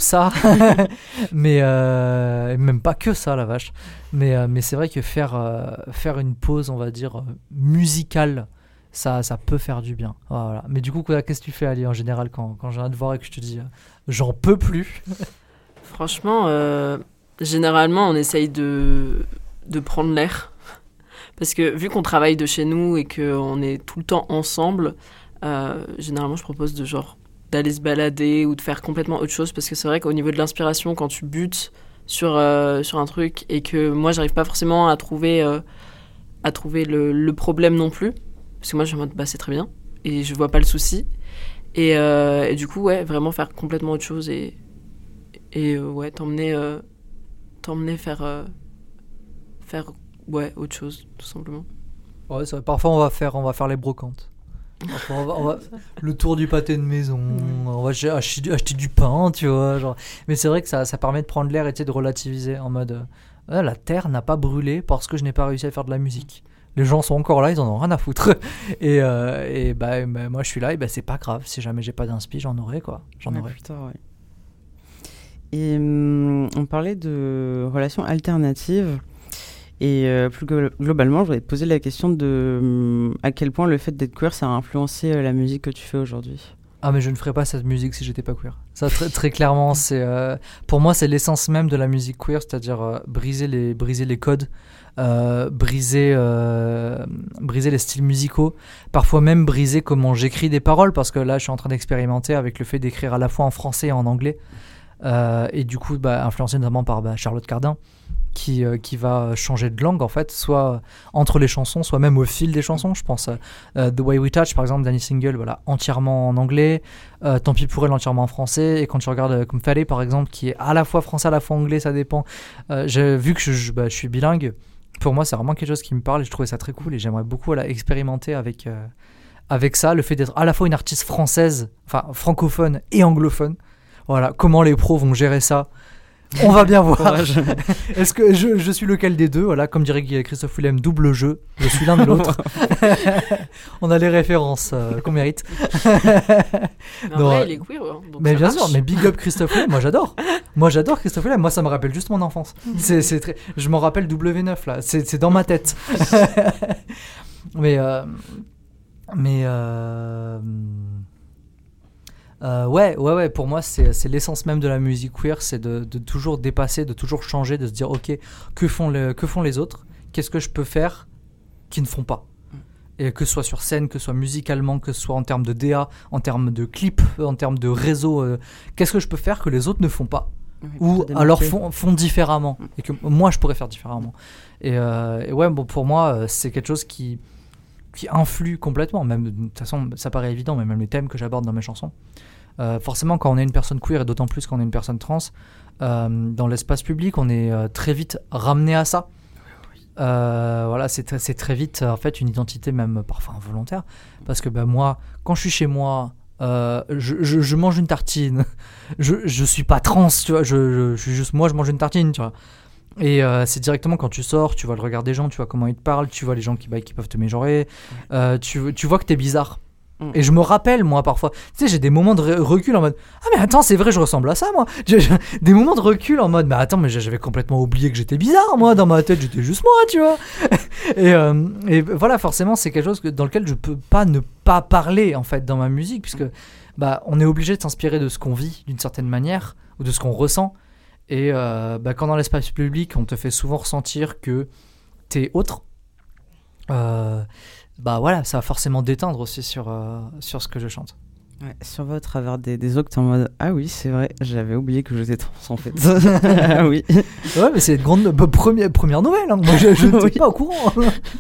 Mais même pas que ça, la vache. Mais c'est vrai que faire une pause, on va dire, musicale, ça peut faire du bien. Voilà. Mais du coup, qu'est-ce que tu fais, Ali, en général, quand je viens de voir et que je te dis j'en peux plus? Franchement, généralement, on essaye de prendre l'air. Parce que vu qu'on travaille de chez nous et qu'on est tout le temps ensemble, généralement, je propose d'aller se balader ou de faire complètement autre chose. Parce que c'est vrai qu'au niveau de l'inspiration, quand tu butes sur un truc et que moi, j'arrive pas forcément à trouver le problème non plus. Parce que moi, je suis en mode, c'est très bien. Et je vois pas le souci. Et du coup, ouais, vraiment faire complètement autre chose et ouais, t'emmener faire ouais, autre chose, tout simplement. Ouais, c'est vrai. Parfois, on va faire les brocantes. Parfois, on va le tour du pâté de maison. On va acheter du pain, tu vois. Mais c'est vrai que ça permet de prendre l'air et de relativiser en mode la terre n'a pas brûlé parce que je n'ai pas réussi à faire de la musique. Les gens sont encore là, ils en ont rien à foutre. Et moi, je suis là, et c'est pas grave. Si jamais j'ai pas d'inspi, j'en aurai, quoi. Putain, ouais. Et on parlait de relations alternatives. Et plus globalement, je voudrais te poser la question de à quel point le fait d'être queer, ça a influencé la musique que tu fais aujourd'hui. Ah, mais je ne ferais pas cette musique si j'étais pas queer. Ça, très, très clairement, pour moi, c'est l'essence même de la musique queer, c'est-à-dire briser les codes, briser les styles musicaux, parfois même briser comment j'écris des paroles, parce que là, je suis en train d'expérimenter avec le fait d'écrire à la fois en français et en anglais, et du coup, influencé notamment par Charlotte Cardin, qui va changer de langue en fait, soit entre les chansons, soit même au fil des chansons. Je pense The Way We Touch par exemple, Danny Single, voilà, entièrement en anglais, Tant pis pour elle entièrement en français, et quand tu regardes comme Fallait par exemple, qui est à la fois français à la fois anglais, ça dépend, vu que je suis bilingue, pour moi c'est vraiment quelque chose qui me parle et je trouvais ça très cool, et j'aimerais beaucoup expérimenter avec ça, le fait d'être à la fois une artiste française, enfin francophone et anglophone. Voilà, comment les pros vont gérer ça, on va bien voir. Est-ce que je suis lequel des deux? Voilà, comme dirait Christophe Willem, double jeu. Je suis l'un de l'autre. On a les références qu'on mérite. Mais en vrai, il est queer. Hein, donc mais bien marche. sûr, mais big up Christophe Willem. Moi, j'adore. Christophe Willem. Moi, ça me rappelle juste mon enfance. Je m'en rappelle W9 là. C'est dans ma tête. Ouais, pour moi c'est l'essence même de la musique queer, c'est de toujours dépasser, de toujours changer, de se dire ok, que font les autres, qu'est-ce que je peux faire qu'ils ne font pas, et que ce soit sur scène, que ce soit musicalement, que ce soit en termes de DA, en termes de clips, en termes de réseau, qu'est-ce que je peux faire que les autres ne font pas, ou alors font différemment, et que moi je pourrais faire différemment. Et ouais, bon, pour moi c'est quelque chose qui influe complètement, même de toute façon ça paraît évident, mais même les thèmes que j'aborde dans mes chansons, forcément quand on est une personne queer, et d'autant plus quand on est une personne trans, dans l'espace public on est très vite ramené à ça. Voilà, c'est très vite en fait une identité même parfois involontaire, parce que moi quand je suis chez moi, je mange une tartine, je suis pas trans, tu vois, je suis juste moi, je mange une tartine, tu vois. Et c'est directement quand tu sors, tu vois le regard des gens, tu vois comment ils te parlent, tu vois les gens qui peuvent te mégenrer, tu vois que t'es bizarre. Et je me rappelle, moi, parfois, tu sais, j'ai des moments de recul en mode ah, mais attends, c'est vrai, je ressemble à ça, moi. Des moments de recul en mode mais attends, mais j'avais complètement oublié que j'étais bizarre, moi, dans ma tête, j'étais juste moi, tu vois. Et voilà, forcément, c'est quelque chose dans lequel je peux pas ne pas parler, en fait, dans ma musique, puisque on est obligé de s'inspirer de ce qu'on vit, d'une certaine manière, ou de ce qu'on ressent. Et quand dans l'espace public, on te fait souvent ressentir que t'es autre, voilà, ça va forcément déteindre aussi sur ce que je chante. Ouais, sur au travers des autres, t'es en mode ah oui, c'est vrai, j'avais oublié que j'étais trans en fait. Ah oui. Ouais, mais c'est une grande première nouvelle, hein. Moi je n'étais pas au courant.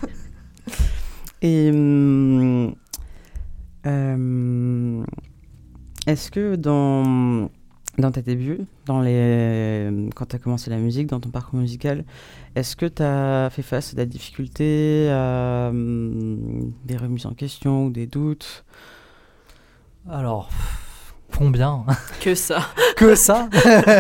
Et est-ce que dans tes débuts, quand tu as commencé la musique, dans ton parcours musical, est-ce que tu as fait face à des difficultés, à des remises en question ou des doutes? Alors, combien? Que ça. Que ça.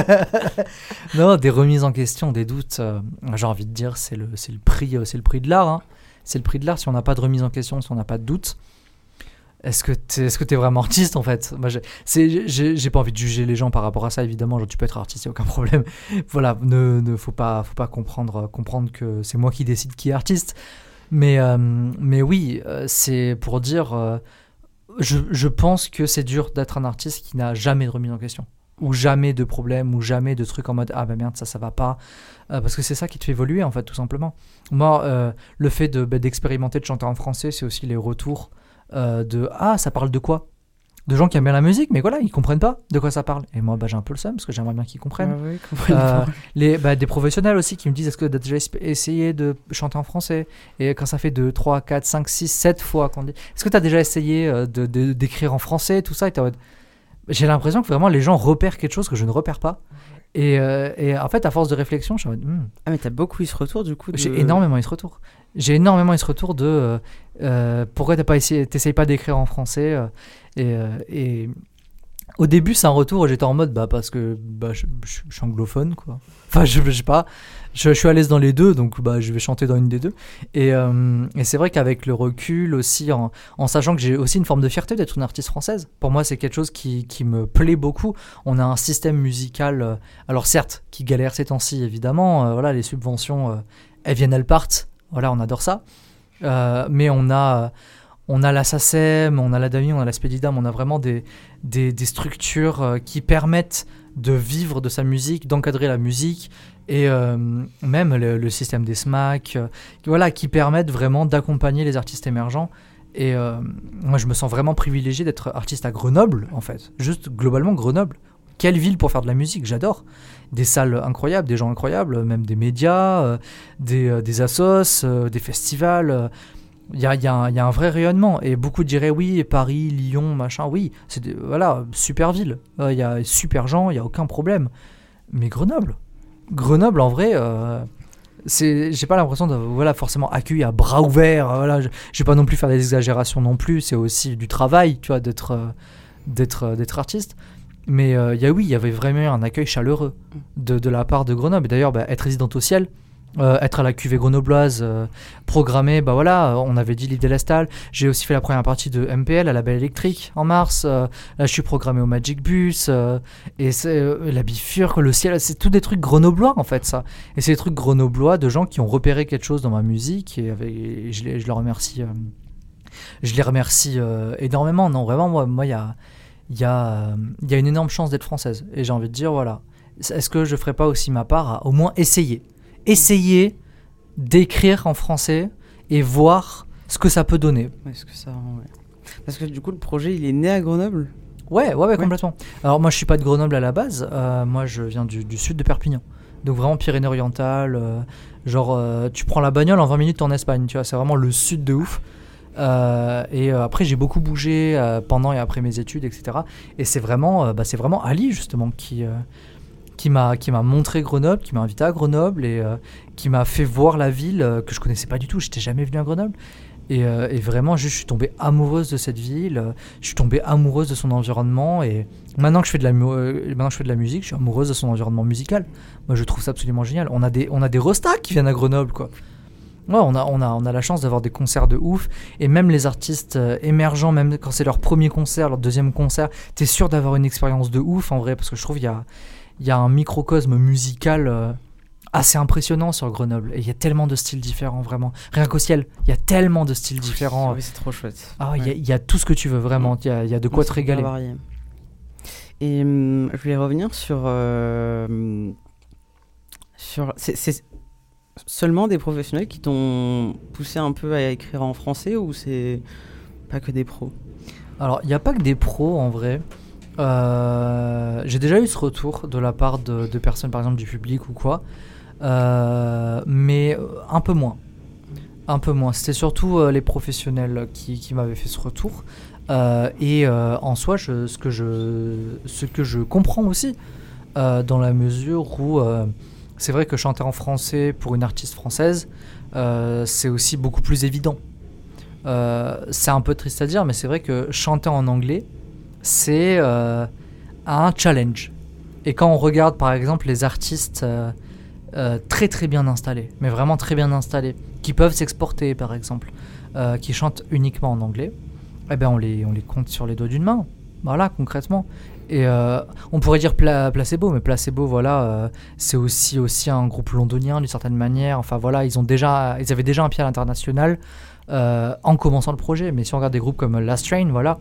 Non, des remises en question, des doutes, j'ai envie de dire, c'est le prix de l'art. Hein. C'est le prix de l'art. Si on n'a pas de remise en question, si on n'a pas de doute, est-ce que t'es vraiment artiste en fait? Moi, j'ai pas envie de juger les gens par rapport à ça, évidemment. Genre, tu peux être artiste, y a aucun problème. Voilà, faut pas comprendre que c'est moi qui décide qui est artiste. Mais oui, c'est pour dire, je pense que c'est dur d'être un artiste qui n'a jamais de remise en question, ou jamais de problème, ou jamais de trucs en mode ah bah merde, ça va pas, parce que c'est ça qui te fait évoluer en fait, tout simplement. Moi, le fait d'expérimenter, de chanter en français, c'est aussi les retours. Ça parle de quoi? De gens qui aiment bien la musique, mais voilà, ils comprennent pas de quoi ça parle. Et moi, j'ai un peu le seum parce que j'aimerais bien qu'ils comprennent. Des professionnels aussi qui me disent est-ce que tu as déjà essayé de chanter en français? Et quand ça fait 2, 3, 4, 5, 6, 7 fois qu'on dit est-ce que tu as déjà essayé d'écrire en français, tout ça, et j'ai l'impression que vraiment les gens repèrent quelque chose que je ne repère pas. Et en fait, à force de réflexion, je suis en mode Ah, mais t'as beaucoup eu ce retour du coup J'ai énormément eu ce retour. De pourquoi t'essayes pas d'écrire en français, et au début c'est un retour où j'étais en mode parce que je suis anglophone quoi. Enfin je sais pas, je suis à l'aise dans les deux, donc je vais chanter dans une des deux, et c'est vrai qu'avec le recul aussi, en sachant que j'ai aussi une forme de fierté d'être une artiste française, pour moi c'est quelque chose qui me plaît beaucoup. On a un système musical, alors certes qui galère ces temps-ci évidemment, voilà, les subventions elles viennent, elles partent, voilà, on adore ça, mais on a la SACEM, on a la DAMI, on a la Spedidam, on a vraiment des structures qui permettent de vivre de sa musique, d'encadrer la musique, et même le système des SMAC, voilà, qui permettent vraiment d'accompagner les artistes émergents. Et moi, je me sens vraiment privilégié d'être artiste à Grenoble, en fait. Juste globalement, Grenoble. Quelle ville pour faire de la musique, j'adore. Des salles incroyables, des gens incroyables, même des médias, des assos, des festivals. Il y a un vrai rayonnement, et beaucoup diraient oui, Paris, Lyon, machin, oui, voilà, super ville, il y a super gens, il n'y a aucun problème. Mais Grenoble en vrai, j'ai pas l'impression de forcément accueillir à bras ouverts, voilà, je vais pas non plus faire des exagérations non plus, c'est aussi du travail, tu vois, d'être artiste. Mais il y avait vraiment un accueil chaleureux de la part de Grenoble. Et d'ailleurs, être résidente au ciel, être à la cuvée grenobloise, programmée, on avait dit l'île d'Elestal. J'ai aussi fait la première partie de MPL à la Belle Électrique en mars. Là, je suis programmé au Magic Bus, et c'est la Bifurque, le ciel, c'est tous des trucs grenoblois en fait, ça. Et c'est des trucs grenoblois de gens qui ont repéré quelque chose dans ma musique, et je les remercie. Je les remercie énormément. Non, vraiment, moi, il y a une énorme chance d'être française, et j'ai envie de dire, voilà, est-ce que je ferais pas aussi ma part à au moins essayer d'écrire en français et voir ce que ça peut donner. Parce que du coup, le projet, il est né à Grenoble? Ouais, complètement. Alors moi, je suis pas de Grenoble à la base. Moi, je viens du sud de Perpignan. Donc vraiment Pyrénées-Orientales. Tu prends la bagnole, en 20 minutes, t'es en Espagne. Tu vois, c'est vraiment le sud de ouf. Et après, j'ai beaucoup bougé pendant et après mes études, etc. Et c'est vraiment Ali, justement, qui m'a montré Grenoble, qui m'a invité à Grenoble, et qui m'a fait voir la ville que je connaissais pas du tout. J'étais jamais venu à Grenoble, et vraiment je suis tombé amoureuse de cette ville, je suis tombé amoureuse de son environnement, et maintenant que je fais de la musique, je suis amoureuse de son environnement musical. Moi, je trouve ça absolument génial. On a des rostas qui viennent à Grenoble, quoi. Ouais, on a la chance d'avoir des concerts de ouf, et même les artistes émergents, même quand c'est leur premier concert, leur deuxième concert, t'es sûr d'avoir une expérience de ouf en vrai, parce que je trouve il y a un microcosme musical assez impressionnant sur Grenoble, et il y a tellement de styles différents, vraiment. Rien qu'au ciel, il y a tellement de styles différents. Oui, c'est trop chouette. Ah ouais, il y a tout ce que tu veux, vraiment. Il y a de quoi te régaler. Et je voulais revenir sur c'est seulement des professionnels qui t'ont poussé un peu à écrire en français, ou c'est pas que des pros? Alors, il n'y a pas que des pros, en vrai. J'ai déjà eu ce retour de la part de personnes, par exemple du public ou quoi, mais un peu moins. C'était surtout les professionnels qui m'avaient fait ce retour. Et en soi, ce que je comprends aussi, dans la mesure où c'est vrai que chanter en français pour une artiste française, c'est aussi beaucoup plus évident. C'est un peu triste à dire, mais c'est vrai que chanter en anglais, c'est un challenge. Et quand on regarde par exemple les artistes très très bien installés, mais vraiment très bien installés, qui peuvent s'exporter par exemple, qui chantent uniquement en anglais, eh ben on les compte sur les doigts d'une main. Voilà, concrètement. Et on pourrait dire Placebo, mais Placebo, voilà, c'est aussi un groupe londonien d'une certaine manière. Enfin voilà, ils avaient déjà un pied à l'international en commençant le projet. Mais si on regarde des groupes comme Last Train, voilà,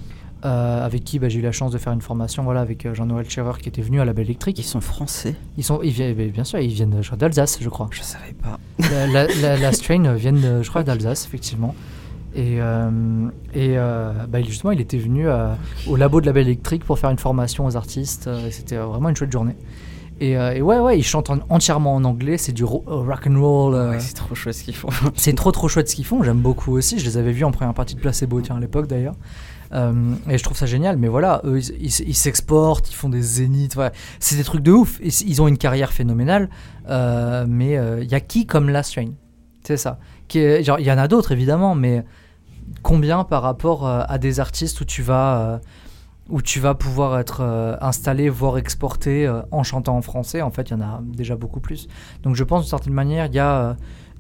avec qui j'ai eu la chance de faire une formation, voilà, avec Jean-Noël Scherer qui était venu à la Belle Électrique. Ils sont français. Bien sûr, ils viennent d'Alsace, je crois. Je savais pas. Last Train viennent, je crois, d'Alsace, effectivement. Et justement, il était venu au labo de la Belle Électrique pour faire une formation aux artistes. C'était vraiment une chouette journée. Et ouais, ils chantent entièrement en anglais. C'est du rock and roll. Ouais, c'est trop chouette ce qu'ils font. C'est trop chouette ce qu'ils font. J'aime beaucoup aussi. Je les avais vus en première partie de Placebo, à l'époque d'ailleurs. Et je trouve ça génial. Mais voilà, eux, ils s'exportent, ils font des zéniths. Ouais. C'est des trucs de ouf. Ils ont une carrière phénoménale. Mais il y a qui comme Last Train ? C'est ça. Il y en a d'autres évidemment, mais combien par rapport à des artistes où tu vas pouvoir être installé, voire exporté en chantant en français. En fait, il y en a déjà beaucoup plus. Donc je pense d'une certaine manière, il y a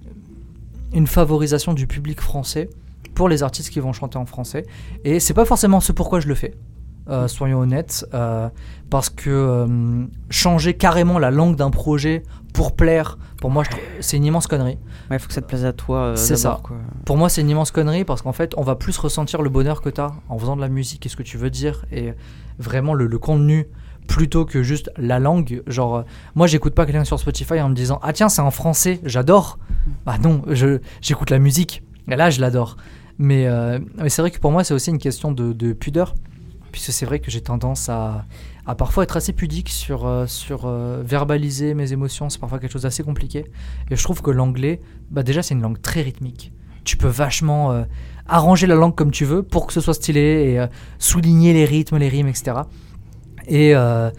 une favorisation du public français pour les artistes qui vont chanter en français. Et c'est pas forcément ce pourquoi je le fais. Soyons honnêtes, parce que changer carrément la langue d'un projet pour plaire, pour moi, c'est une immense connerie. Ouais, il faut que ça te plaise à toi. C'est d'abord, ça. Quoi. Pour moi, c'est une immense connerie parce qu'en fait, on va plus ressentir le bonheur que tu as en faisant de la musique et ce que tu veux dire et vraiment le contenu plutôt que juste la langue. Genre, moi, j'écoute pas quelqu'un sur Spotify en me disant « Ah tiens, c'est en français, j'adore ». Bah non, j'écoute la musique et là, je l'adore. Mais c'est vrai que pour moi, c'est aussi une question de pudeur. Puisque c'est vrai que j'ai tendance à parfois être assez pudique sur verbaliser mes émotions. C'est parfois quelque chose d'assez compliqué. Et je trouve que l'anglais, déjà c'est une langue très rythmique. Tu peux vachement arranger la langue comme tu veux pour que ce soit stylé et souligner les rythmes, les rimes, etc. Et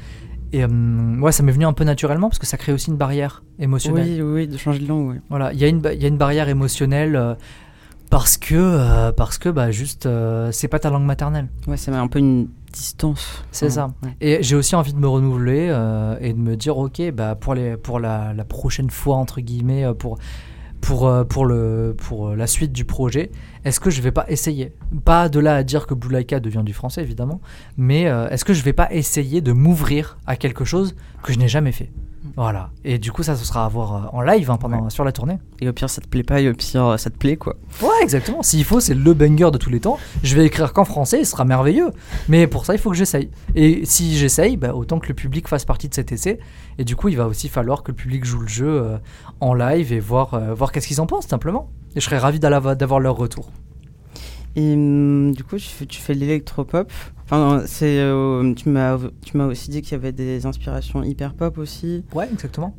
ouais, ça m'est venu un peu naturellement parce que ça crée aussi une barrière émotionnelle. Oui, de changer de langue, oui. Voilà, il y a une barrière émotionnelle parce que juste c'est pas ta langue maternelle. Ouais, c'est un peu une distance. C'est ça. Ouais. Et j'ai aussi envie de me renouveler et de me dire ok, pour la prochaine fois entre guillemets pour la suite du projet, est-ce que je vais pas essayer, pas de là à dire que Blue Laika devient du français évidemment, mais est-ce que je vais pas essayer de m'ouvrir à quelque chose que je n'ai jamais fait. Voilà. Et du coup, ça, ce sera à voir en live sur la tournée. Et au pire, ça te plaît pas, et au pire, ça te plaît, quoi. Ouais, exactement. S'il faut, c'est le banger de tous les temps. Je vais écrire qu'en français, ce sera merveilleux. Mais pour ça, il faut que j'essaye. Et si j'essaye, autant que le public fasse partie de cet essai. Et du coup, il va aussi falloir que le public joue le jeu en live et voir qu'est-ce qu'ils en pensent, simplement. Et je serais ravi d'avoir leur retour. Et du coup, tu fais de l'électropop. Enfin, tu m'as aussi dit qu'il y avait des inspirations hyper pop aussi. Ouais, exactement.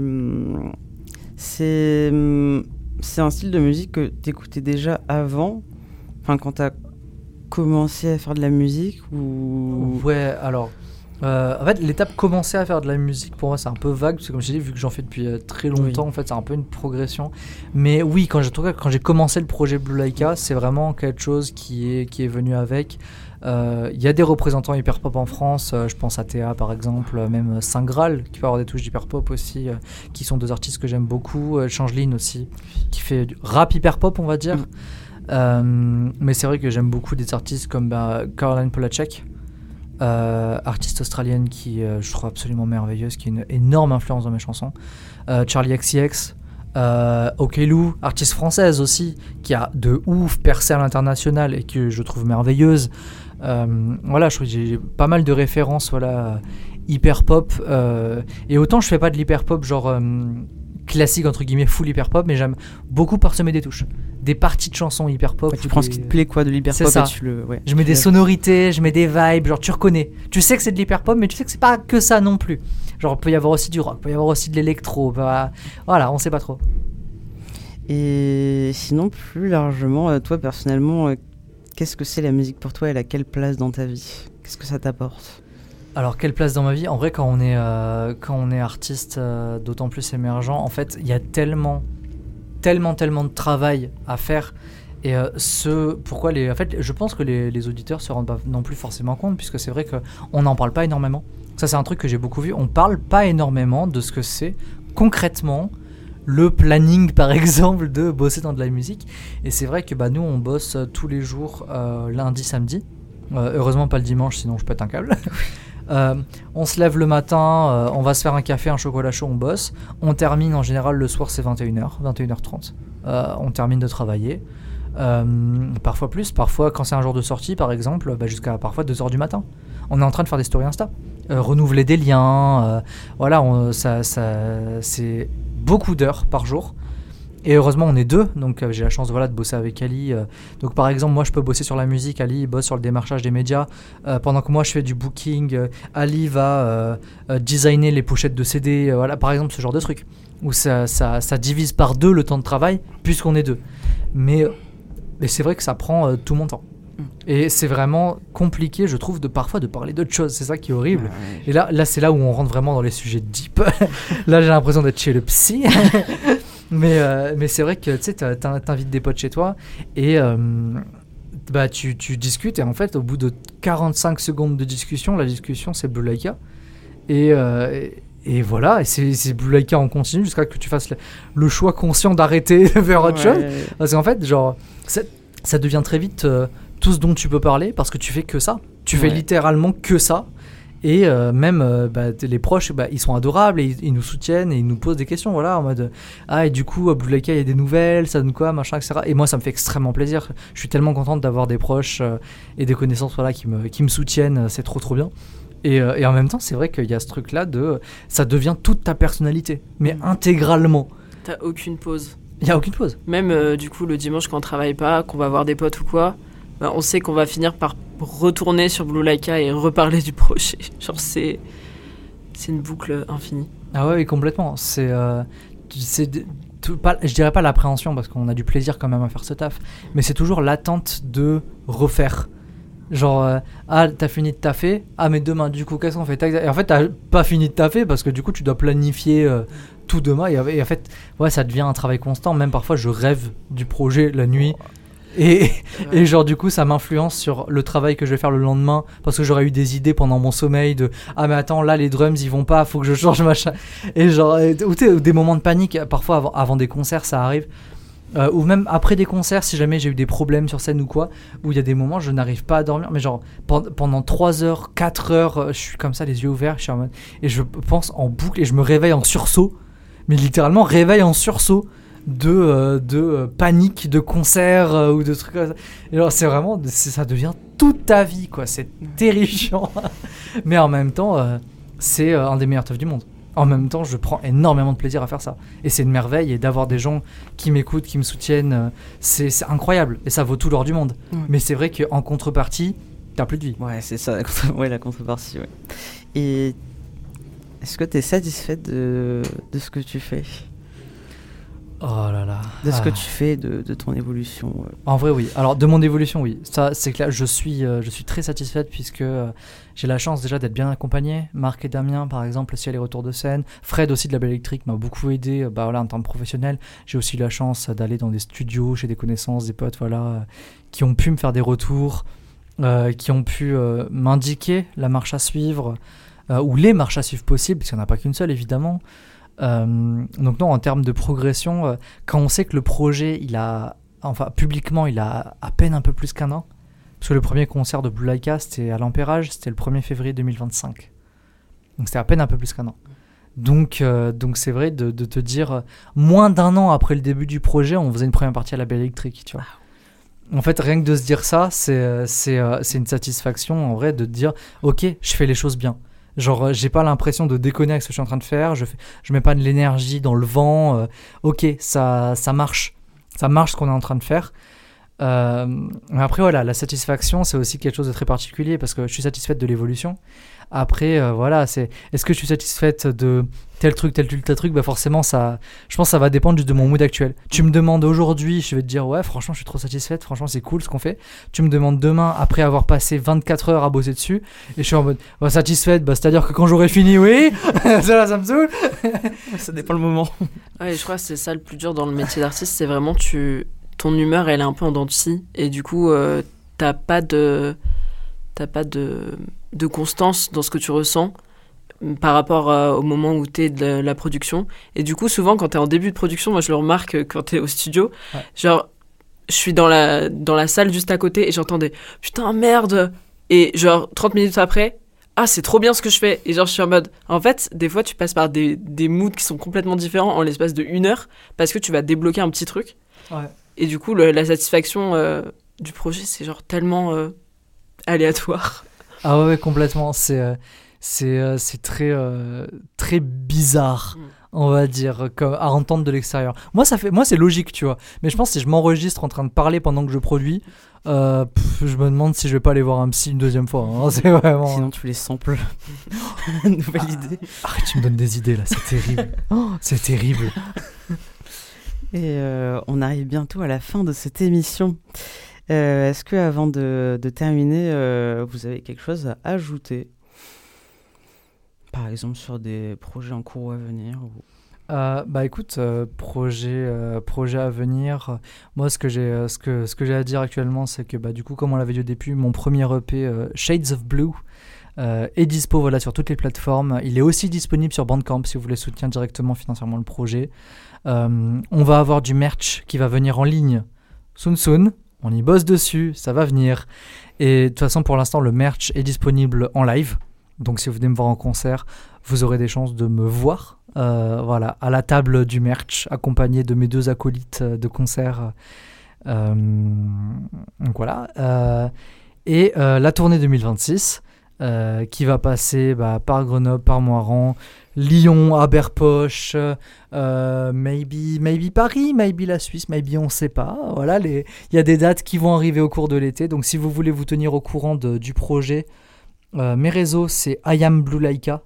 C'est un style de musique que t'écoutais déjà avant, enfin quand t'as commencé à faire de la musique ou... Ouais, alors en fait l'étape commencer à faire de la musique pour moi c'est un peu vague parce que comme je t'ai dit, vu que j'en fais depuis très longtemps, en fait c'est un peu une progression. Mais oui, quand j'ai commencé le projet Blue Laika, c'est vraiment quelque chose qui est venu avec. Il y a des représentants hyper pop en France, je pense à Théa par exemple, même Saint Graal qui peut avoir des touches d'hyper pop aussi, qui sont deux artistes que j'aime beaucoup, Changeline aussi qui fait du rap hyper pop on va dire. Mais c'est vrai que j'aime beaucoup des artistes comme Caroline Polachek, artiste australienne qui je trouve absolument merveilleuse, qui a une énorme influence dans mes chansons, Charlie XCX, Okelou, artiste française aussi qui a de ouf percé à l'international et que je trouve merveilleuse. Voilà, je trouve que j'ai pas mal de références hyper pop, et autant je fais pas de l'hyper pop genre classique entre guillemets full hyper pop, mais j'aime beaucoup parsemer des touches, des parties de chansons hyper pop. Ouais, tu prends ce qui te plaît quoi de l'hyper pop ça. Et je mets des sonorités, je mets des vibes, genre tu reconnais, tu sais que c'est de l'hyper pop mais tu sais que c'est pas que ça non plus, genre il peut y avoir aussi du rock, il peut y avoir aussi de l'électro, voilà, on sait pas trop. Et sinon plus largement toi personnellement qu'est-ce que c'est la musique pour toi? Elle a quelle place dans ta vie? Qu'est-ce que ça t'apporte? Alors, quelle place dans ma vie? En vrai, quand on est artiste, d'autant plus émergent, en fait, il y a tellement de travail à faire. Et pourquoi en fait, je pense que les auditeurs se rendent pas non plus forcément compte, puisque c'est vrai qu'on n'en parle pas énormément. Ça, c'est un truc que j'ai beaucoup vu. On parle pas énormément de ce que c'est concrètement le planning, par exemple, de bosser dans de la musique. Et c'est vrai que nous, on bosse tous les jours, lundi, samedi. Heureusement pas le dimanche, sinon je pète un câble. On se lève le matin, on va se faire un café, un chocolat chaud, on bosse. On termine en général le soir, c'est 21h, 21h30. On termine de travailler. Parfois plus, parfois quand c'est un jour de sortie par exemple, jusqu'à parfois 2h du matin. On est en train de faire des stories Insta, renouveler des liens, c'est beaucoup d'heures par jour. Et heureusement on est deux, donc j'ai la chance de bosser avec Ali. Donc par exemple moi je peux bosser sur la musique, Ali bosse sur le démarchage des médias, pendant que moi je fais du booking, Ali va designer les pochettes de CD, par exemple ce genre de truc, où ça divise par deux le temps de travail puisqu'on est deux. Mais c'est vrai que ça prend tout mon temps. Et c'est vraiment compliqué, je trouve, parfois de parler d'autre chose. C'est ça qui est horrible. Ouais. Et là, c'est là où on rentre vraiment dans les sujets deep. Là, j'ai l'impression d'être chez le psy. mais c'est vrai que tu sais, t'invites des potes chez toi et tu discutes. Et en fait, au bout de 45 secondes de discussion, la discussion, c'est Blue Laika. Et voilà, et c'est Blue Laika en continu jusqu'à que tu fasses le choix conscient d'arrêter de faire autre chose. Parce qu'en fait, ça devient très vite tout ce dont tu peux parler parce que tu fais que ça. Tu fais littéralement que ça. Et même les proches, ils sont adorables et ils nous soutiennent et ils nous posent des questions, en mode et du coup, Blue Laika, il y a des nouvelles, ça donne quoi, machin, etc. Et moi, ça me fait extrêmement plaisir. Je suis tellement contente d'avoir des proches et des connaissances qui me soutiennent. C'est trop bien. Et en même temps, c'est vrai qu'il y a ce truc-là ça devient toute ta personnalité, mais intégralement. T'as aucune pause. Il n'y a aucune pause. Même du coup, le dimanche, quand on travaille pas, qu'on va voir des potes ou quoi, on sait qu'on va finir par retourner sur Blue Laika et reparler du projet. C'est une boucle infinie. Ah ouais, complètement. Je dirais pas l'appréhension parce qu'on a du plaisir quand même à faire ce taf, mais c'est toujours l'attente de refaire. Genre, t'as fini de taffer, mais demain, du coup, qu'est-ce qu'on fait? Et en fait, t'as pas fini de taffer parce que du coup, tu dois planifier tout demain. Et en fait, ça devient un travail constant. Même parfois, je rêve du projet la nuit. Et genre, du coup, ça m'influence sur le travail que je vais faire le lendemain parce que j'aurais eu des idées pendant mon sommeil de mais attends, là, les drums, ils vont pas, faut que je change machin. Et genre, ou des moments de panique, parfois avant des concerts, ça arrive. Ou même après des concerts, si jamais j'ai eu des problèmes sur scène ou quoi, où il y a des moments je n'arrive pas à dormir, mais genre pendant 3 heures, 4 heures, je suis comme ça les yeux ouverts, je suis en mode, et je pense en boucle et je me réveille en sursaut, mais littéralement réveille en sursaut de panique, de concert ou de trucs comme ça. Et alors ça devient toute ta vie, quoi. C'est terrifiant. Mais en même temps, c'est un des meilleurs teufs du monde. En même temps, je prends énormément de plaisir à faire ça. Et c'est une merveille. Et d'avoir des gens qui m'écoutent, qui me soutiennent, c'est incroyable. Et ça vaut tout l'or du monde. Mais c'est vrai qu'en contrepartie, t'as plus de vie. Ouais, c'est ça, la contrepartie. Ouais. Et est-ce que t'es satisfaite de ce que tu fais? Oh là là. De ce que tu fais, de ton évolution. En vrai, oui. Alors, de mon évolution, oui. Ça, c'est clair. Je suis très satisfaite puisque j'ai la chance déjà d'être bien accompagné. Marc et Damien, par exemple, aussi à les retours de scène. Fred aussi de la Belle Électrique m'a beaucoup aidé en termes professionnels. J'ai aussi eu la chance d'aller dans des studios, chez des connaissances, des potes, qui ont pu me faire des retours, qui ont pu m'indiquer la marche à suivre, ou les marches à suivre possibles, parce qu'il n'y en a pas qu'une seule, évidemment. Donc non, en termes de progression, quand on sait que le projet, publiquement, il a à peine un peu plus qu'1 an, parce que le premier concert de Blue Laika, c'était à l'Ampérage, c'était le 1er février 2025. Donc c'était à peine un peu plus qu'1 an. Donc c'est vrai de te dire, moins d'1 an après le début du projet, on faisait une première partie à la Belle Électrique, tu vois. En fait, rien que de se dire ça, c'est une satisfaction, en vrai, de te dire, ok, je fais les choses bien. Genre, j'ai pas l'impression de déconner avec ce que je suis en train de faire, je mets pas de l'énergie dans le vent, ok, ça marche ce qu'on est en train de faire. Mais après, la satisfaction, c'est aussi quelque chose de très particulier parce que je suis satisfaite de l'évolution. Après, voilà, est-ce que je suis satisfaite de tel truc, tel truc, bah forcément, je pense que ça va dépendre juste de mon mood actuel. Tu me demandes aujourd'hui, je vais te dire, ouais, franchement, je suis trop satisfaite, franchement, c'est cool ce qu'on fait. Tu me demandes demain, après avoir passé 24 heures à bosser dessus, et je suis en mode, satisfaite, c'est-à-dire que quand j'aurai fini, oui, ça me saoule. Ça dépend le moment. Ouais, je crois que c'est ça le plus dur dans le métier d'artiste, c'est vraiment ton humeur, elle est un peu en dents de scie, et du coup, t'as pas de constance dans ce que tu ressens par rapport au moment où t'es de la production. Et du coup, souvent, quand t'es en début de production, moi je le remarque quand t'es au studio, genre, je suis dans la salle juste à côté et j'entends des « Putain, merde !» Et genre, 30 minutes après, « Ah, c'est trop bien ce que je fais !» Et genre, je suis en mode... En fait, des fois, tu passes par des moods qui sont complètement différents en l'espace de 1 heure parce que tu vas débloquer un petit truc. Ouais. Et du coup, la satisfaction du projet, c'est genre tellement aléatoire. Ah ouais, complètement. C'est très, très bizarre, on va dire, à entendre de l'extérieur. Moi, c'est logique, tu vois. Mais je pense que si je m'enregistre en train de parler pendant que je produis, je me demande si je vais pas aller voir un psy une deuxième fois. Hein. C'est vraiment... Sinon, tu les samples. Nouvelle idée. Arrête, tu me donnes des idées là, c'est terrible. C'est terrible. Et on arrive bientôt à la fin de cette émission. Est-ce que avant de terminer, vous avez quelque chose à ajouter ? Par exemple sur des projets en cours ou à venir écoute, projet à venir. Moi, ce que j'ai à dire actuellement, c'est que du coup, comme on l'avait dit au début, mon premier EP Shades of Blue est dispo sur toutes les plateformes. Il est aussi disponible sur Bandcamp si vous voulez soutenir directement financièrement le projet. On va avoir du merch qui va venir en ligne soon. On y bosse dessus, ça va venir. Et de toute façon, pour l'instant, le merch est disponible en live. Donc si vous venez me voir en concert, vous aurez des chances de me voir à la table du merch, accompagné de mes 2 acolytes de concert. Donc voilà. Et la tournée 2026, qui va passer par Grenoble, par Moiran, Lyon, Aberpoche, maybe Paris, maybe la Suisse, maybe on sait pas. Voilà, il y a des dates qui vont arriver au cours de l'été. Donc si vous voulez vous tenir au courant du projet, mes réseaux, c'est I am Blue Laika,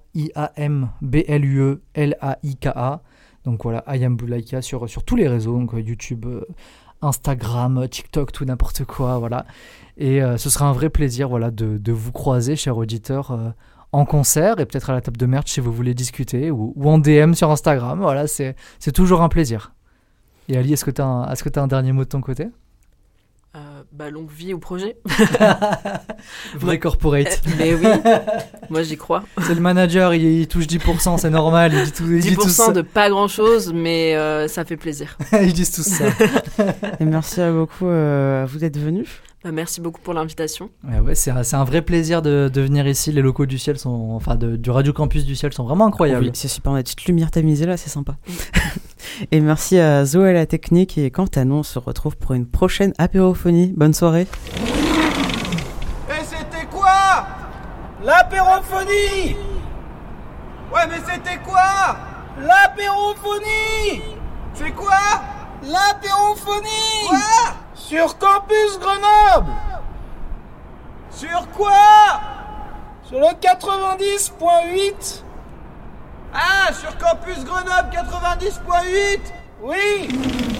IAMBLUELAIKA. Donc voilà, I am Blue Laika sur tous les réseaux, donc YouTube, Instagram, TikTok, tout n'importe quoi, voilà. Et ce sera un vrai plaisir, de vous croiser, chers auditeurs, en concert et peut-être à la table de merch si vous voulez discuter ou en DM sur Instagram. Voilà, c'est toujours un plaisir. Et Ali, est-ce que tu as un dernier mot de ton côté ? Longue vie au projet. Vrai corporate. Mais oui, moi j'y crois. C'est le manager, il touche 10%, c'est normal. Il dit 10% de pas grand chose, mais ça fait plaisir. Ils disent tous ça. Et merci beaucoup à vous d'être venus. Merci beaucoup pour l'invitation. Ouais, c'est un vrai plaisir de venir ici. Les locaux du Ciel du Radio Campus du Ciel sont vraiment incroyables. Oui, c'est super, on a une petite lumière tamisée là, c'est sympa. Et merci à Zoé à la technique. Et quant à nous, on se retrouve pour une prochaine apérophonie. Bonne soirée. Et c'était quoi l'apérophonie? Ouais, mais c'était quoi l'apérophonie? C'est quoi l'apérophonie? Quoi? Sur Campus Grenoble. Sur quoi? Sur le 90.8. Ah, sur Campus Grenoble 90.8. Oui.